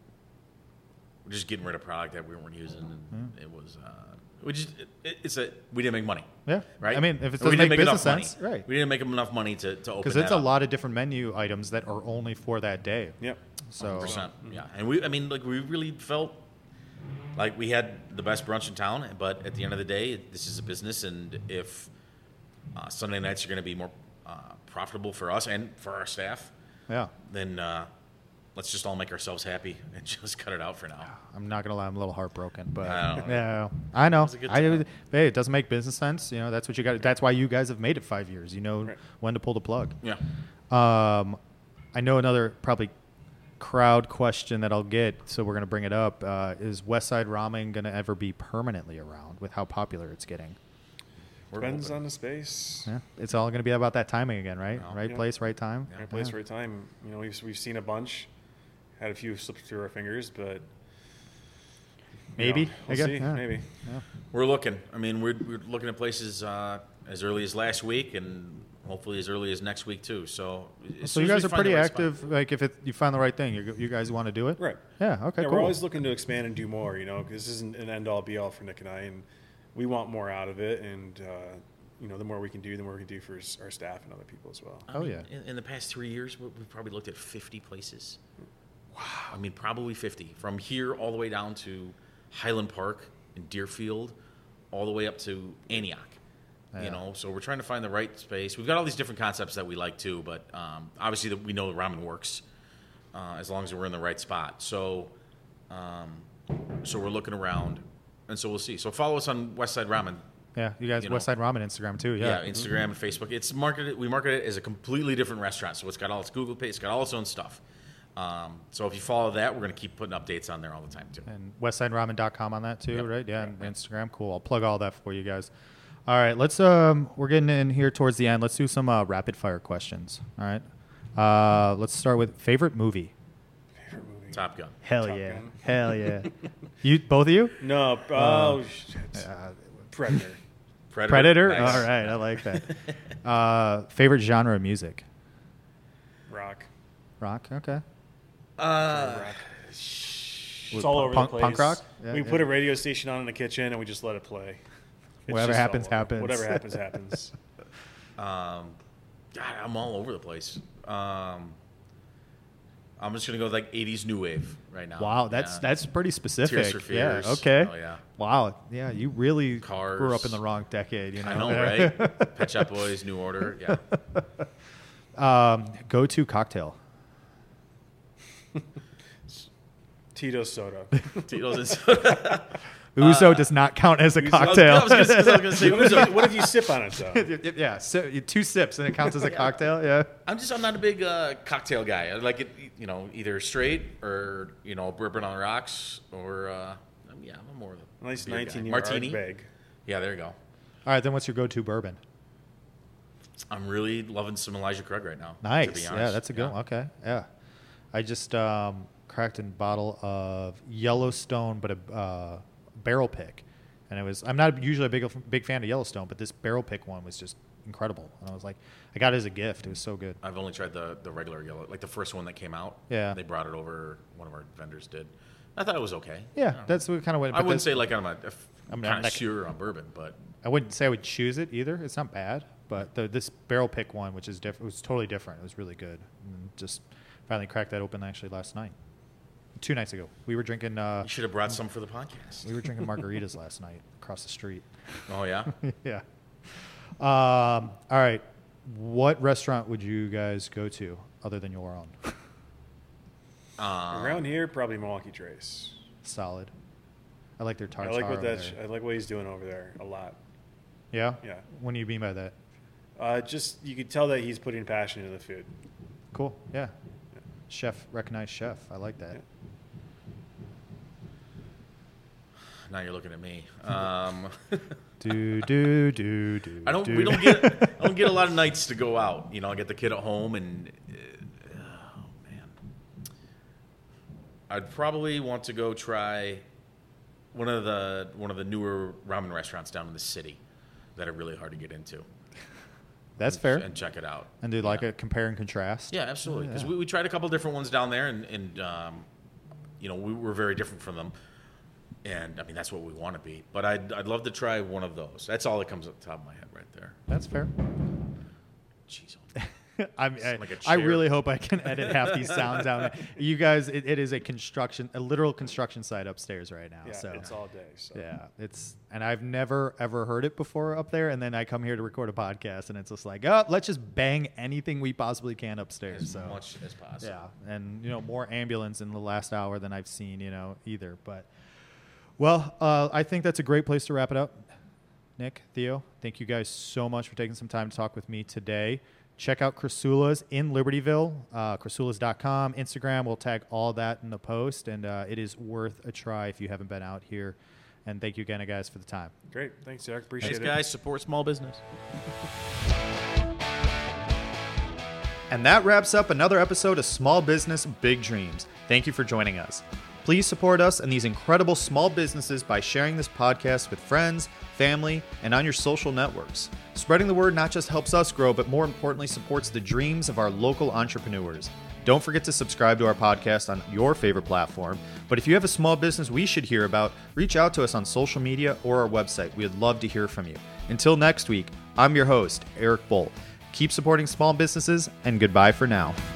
[SPEAKER 2] we're just getting rid of product that we weren't using, and it was uh, we just it, it's a we didn't make money.
[SPEAKER 1] Yeah.
[SPEAKER 2] Right.
[SPEAKER 1] I mean, if it
[SPEAKER 2] And we
[SPEAKER 1] doesn't
[SPEAKER 2] didn't
[SPEAKER 1] make business
[SPEAKER 2] enough
[SPEAKER 1] sense,
[SPEAKER 2] money.
[SPEAKER 1] right?
[SPEAKER 2] We didn't make enough money to to open
[SPEAKER 1] Because
[SPEAKER 2] that
[SPEAKER 1] it's a
[SPEAKER 2] up.
[SPEAKER 1] lot of different menu items that are only for that day.
[SPEAKER 3] Yep.
[SPEAKER 1] So
[SPEAKER 2] one hundred percent. Yeah, and we I mean like we really felt like we had the best brunch in town, but at the end of the day, this is a business, and if uh, Sunday nights are going to be more uh, profitable for us and for our staff,
[SPEAKER 1] yeah,
[SPEAKER 2] then uh, let's just all make ourselves happy and just cut it out for now.
[SPEAKER 1] I'm not gonna lie, I'm a little heartbroken, but
[SPEAKER 2] I know.
[SPEAKER 1] yeah, I know.
[SPEAKER 2] was a good
[SPEAKER 1] I,
[SPEAKER 2] time.
[SPEAKER 1] hey, it doesn't make business sense. You know, that's what you got. That's why you guys have made it five years. You know
[SPEAKER 3] Right.
[SPEAKER 1] when to pull the plug.
[SPEAKER 2] Yeah.
[SPEAKER 1] Um, I know another probably crowd question that I'll get, so we're gonna bring it up. Uh, is West Side Ramen gonna ever be permanently around with how popular it's getting?
[SPEAKER 2] We're
[SPEAKER 3] Depends
[SPEAKER 2] hoping.
[SPEAKER 3] on the space.
[SPEAKER 1] Yeah, it's all gonna be about that timing again, right?
[SPEAKER 2] Yeah.
[SPEAKER 1] Right
[SPEAKER 3] Yeah.
[SPEAKER 1] place, right time.
[SPEAKER 3] Right place,
[SPEAKER 1] Yeah.
[SPEAKER 3] right time. You know, we've we've seen a bunch, had a few slip through our fingers, but you
[SPEAKER 1] Maybe.
[SPEAKER 3] know,
[SPEAKER 1] I
[SPEAKER 3] we'll
[SPEAKER 1] guess,
[SPEAKER 3] see.
[SPEAKER 1] yeah.
[SPEAKER 3] Maybe.
[SPEAKER 1] Yeah.
[SPEAKER 2] We're looking. I mean, we're, we're looking at places uh, as early as last week, and hopefully as early as next week too. So, as
[SPEAKER 1] So
[SPEAKER 2] soon
[SPEAKER 1] you
[SPEAKER 2] as
[SPEAKER 1] guys
[SPEAKER 2] we
[SPEAKER 1] are
[SPEAKER 2] find the
[SPEAKER 1] pretty
[SPEAKER 2] right spot-
[SPEAKER 1] active. Like if it, you find the right thing, you, you guys want to do it.
[SPEAKER 3] Right.
[SPEAKER 1] Yeah. Okay.
[SPEAKER 3] Yeah,
[SPEAKER 1] cool.
[SPEAKER 3] we're always looking to expand and do more. You know, because this isn't an end all be all for Nick and I, and we want more out of it. And uh, you know, the more we can do, the more we can do for s- our staff and other people as well.
[SPEAKER 2] I
[SPEAKER 1] Oh,
[SPEAKER 2] mean,
[SPEAKER 1] yeah.
[SPEAKER 2] In, in the past three years, we- we've probably looked at fifty places. Wow. I mean, probably fifty. From here all the way down to Highland Park and Deerfield, all the way up to Antioch.
[SPEAKER 1] Yeah.
[SPEAKER 2] You know, so we're trying to find the right space. We've got all these different concepts that we like too, but um, obviously the, we know the ramen works uh, as long as we're in the right spot. So, um, so we're looking around, and so we'll see. So follow us on West Side Ramen.
[SPEAKER 1] Yeah, you guys,
[SPEAKER 2] you know.
[SPEAKER 1] West Side Ramen Instagram too.
[SPEAKER 2] Yeah,
[SPEAKER 1] Yeah.
[SPEAKER 2] Instagram and Facebook. It's marketed. We market it as a completely different restaurant. So it's got all its Google page. It's got all its own stuff. Um, so if you follow that, we're going to keep putting updates on there all the time too.
[SPEAKER 1] And westside ramen dot com on that too,
[SPEAKER 2] Yep.
[SPEAKER 1] right? Yeah,
[SPEAKER 2] Yep.
[SPEAKER 1] and Instagram. Cool. I'll plug all that for you guys. All right, let's um we're getting in here towards the end. Let's do some uh, rapid fire questions. All right. Uh let's start with favorite movie.
[SPEAKER 3] Favorite movie?
[SPEAKER 2] Top Gun.
[SPEAKER 1] Hell
[SPEAKER 3] Top
[SPEAKER 1] yeah.
[SPEAKER 3] Gun.
[SPEAKER 1] Hell yeah. You both of you?
[SPEAKER 3] No. Oh, shit.
[SPEAKER 1] Uh,
[SPEAKER 3] Predator.
[SPEAKER 2] Predator.
[SPEAKER 1] Predator?
[SPEAKER 2] Nice.
[SPEAKER 1] All right, I like that. uh favorite genre of music?
[SPEAKER 3] Rock.
[SPEAKER 1] Rock, okay.
[SPEAKER 2] Uh,
[SPEAKER 3] Rock.
[SPEAKER 1] What,
[SPEAKER 3] It's all over
[SPEAKER 1] punk,
[SPEAKER 3] the place.
[SPEAKER 1] punk rock? Yeah,
[SPEAKER 3] we
[SPEAKER 1] yeah.
[SPEAKER 3] put a radio station on in the kitchen and we just let it play. It's
[SPEAKER 1] Whatever
[SPEAKER 3] just
[SPEAKER 1] happens,
[SPEAKER 3] all over.
[SPEAKER 1] happens.
[SPEAKER 3] Whatever happens, happens.
[SPEAKER 2] um, God, I'm all over the place. Um, I'm just gonna go with like eighties new wave right now.
[SPEAKER 1] Wow, that's
[SPEAKER 2] Yeah.
[SPEAKER 1] that's pretty specific.
[SPEAKER 2] Tears for Fears.
[SPEAKER 1] Yeah, okay.
[SPEAKER 2] Oh, yeah.
[SPEAKER 1] Wow. Yeah, you really
[SPEAKER 2] Cars.
[SPEAKER 1] grew up in the wrong decade, you know.
[SPEAKER 2] I know, right? Pet Shop Boys, New Order. Yeah.
[SPEAKER 1] Um, go-to cocktail.
[SPEAKER 3] Tito soda.
[SPEAKER 2] Tito's and soda.
[SPEAKER 1] Ouzo does not count as a
[SPEAKER 2] I was-
[SPEAKER 1] cocktail.
[SPEAKER 2] I was gonna, I was gonna say,
[SPEAKER 3] what, if
[SPEAKER 2] Ouzo.
[SPEAKER 3] you, what if you sip on it though?
[SPEAKER 1] yeah, so, two sips and it counts as a cocktail. Yeah.
[SPEAKER 2] I'm just I'm not a big uh, cocktail guy. I like it, you know, either straight or you know bourbon on the rocks or uh, yeah, I'm more of a
[SPEAKER 3] Nice
[SPEAKER 2] beer guy.
[SPEAKER 3] nineteen year
[SPEAKER 2] martini.
[SPEAKER 3] bag.
[SPEAKER 2] Yeah, there you go.
[SPEAKER 1] All right, then what's your go-to bourbon?
[SPEAKER 2] I'm really loving some Elijah Craig right now.
[SPEAKER 1] Nice.
[SPEAKER 2] To be
[SPEAKER 1] Yeah,
[SPEAKER 2] honest.
[SPEAKER 1] that's a good
[SPEAKER 2] Yeah.
[SPEAKER 1] one. Okay. Yeah. I just um, cracked a bottle of Yellowstone, but a uh, barrel pick. And it was, I'm not usually a big big fan of Yellowstone, but this barrel pick one was just incredible. And I was like, I got it as a gift. It was so good.
[SPEAKER 2] I've only tried the, the regular yellow, like the first one that came out.
[SPEAKER 1] Yeah.
[SPEAKER 2] They brought it over. One of our vendors did. I thought it was okay. I
[SPEAKER 1] Yeah,
[SPEAKER 2] don't know.
[SPEAKER 1] that's what kind of what.
[SPEAKER 2] I
[SPEAKER 1] but
[SPEAKER 2] wouldn't
[SPEAKER 1] this-
[SPEAKER 2] say like I'm a, a
[SPEAKER 1] I'm not- I'm not-
[SPEAKER 2] connoisseur on bourbon, but
[SPEAKER 1] I wouldn't say I would choose it either. It's not bad, but the, this barrel pick one, which is different, was totally different. It was really good. And just finally cracked that open actually last night, two nights ago. We were drinking. Uh,
[SPEAKER 2] you should have brought some for the podcast.
[SPEAKER 1] we were drinking margaritas last night across the street.
[SPEAKER 2] Oh yeah.
[SPEAKER 1] Yeah. Um, all right. What restaurant would you guys go to other than your own?
[SPEAKER 2] Um,
[SPEAKER 3] Around here, probably Milwaukee Trace.
[SPEAKER 1] Solid. I like their
[SPEAKER 3] I
[SPEAKER 1] tartar.
[SPEAKER 3] like what
[SPEAKER 1] over
[SPEAKER 3] that.
[SPEAKER 1] there.
[SPEAKER 3] I like what he's doing over there a lot.
[SPEAKER 1] Yeah.
[SPEAKER 3] Yeah.
[SPEAKER 1] What do you mean by that?
[SPEAKER 3] Uh, just you could tell that he's putting passion into the food.
[SPEAKER 1] Cool. Yeah. Chef, recognized chef. I like that.
[SPEAKER 3] Yeah.
[SPEAKER 2] Now you're looking at me. Um,
[SPEAKER 1] do do do do.
[SPEAKER 2] I don't.
[SPEAKER 1] do.
[SPEAKER 2] We don't get. I don't get a lot of nights to go out. You know, I get the kid at home, and uh, oh man, I'd probably want to go try one of the one of the newer ramen restaurants down in the city that are really hard to get into.
[SPEAKER 1] That's
[SPEAKER 2] and,
[SPEAKER 1] fair.
[SPEAKER 2] And check it out.
[SPEAKER 1] And do like
[SPEAKER 2] yeah.
[SPEAKER 1] a compare and contrast.
[SPEAKER 2] Yeah, absolutely. Because
[SPEAKER 1] Yeah.
[SPEAKER 2] we, we tried a couple different ones down there, and, and um, you know, we were very different from them. And I mean, that's what we want to be. But I'd I'd love to try one of those. That's all that comes up the top of my head right there.
[SPEAKER 1] That's fair.
[SPEAKER 2] Jeez.
[SPEAKER 1] I, mean, I,
[SPEAKER 2] Like a
[SPEAKER 1] I
[SPEAKER 2] chair.
[SPEAKER 1] really hope I can edit half these sounds out. You guys, it, it is a construction, a literal construction site upstairs right now.
[SPEAKER 3] Yeah,
[SPEAKER 1] so
[SPEAKER 3] it's all day. So.
[SPEAKER 1] yeah, it's and I've never ever heard it before up there. And then I come here to record a podcast, and it's just like, oh, let's just bang anything we possibly can upstairs.
[SPEAKER 2] As
[SPEAKER 1] so
[SPEAKER 2] much as possible.
[SPEAKER 1] yeah, and you know, more ambulance in the last hour than I've seen, you know, either. But well, uh, I think that's a great place to wrap it up. Nick, Theo, thank you guys so much for taking some time to talk with me today. Check out Krasula's in Libertyville, uh, krasulas dot com, Instagram. We'll tag all that in the post, and uh, it is worth a try if you haven't been out here. And thank you again, guys, for the time.
[SPEAKER 3] Great. Thanks, Jack. Appreciate
[SPEAKER 2] Thanks,
[SPEAKER 3] it.
[SPEAKER 2] guys. Support small business.
[SPEAKER 1] And that wraps up another episode of Small Business Big Dreams. Thank you for joining us. Please support us and these incredible small businesses by sharing this podcast with friends, family, and on your social networks. Spreading the word not just helps us grow, but more importantly, supports the dreams of our local entrepreneurs. Don't forget to subscribe to our podcast on your favorite platform. But if you have a small business we should hear about, reach out to us on social media or our website. We'd love to hear from you. Until next week, I'm your host, Eric Bolt. Keep supporting small businesses, and goodbye for now.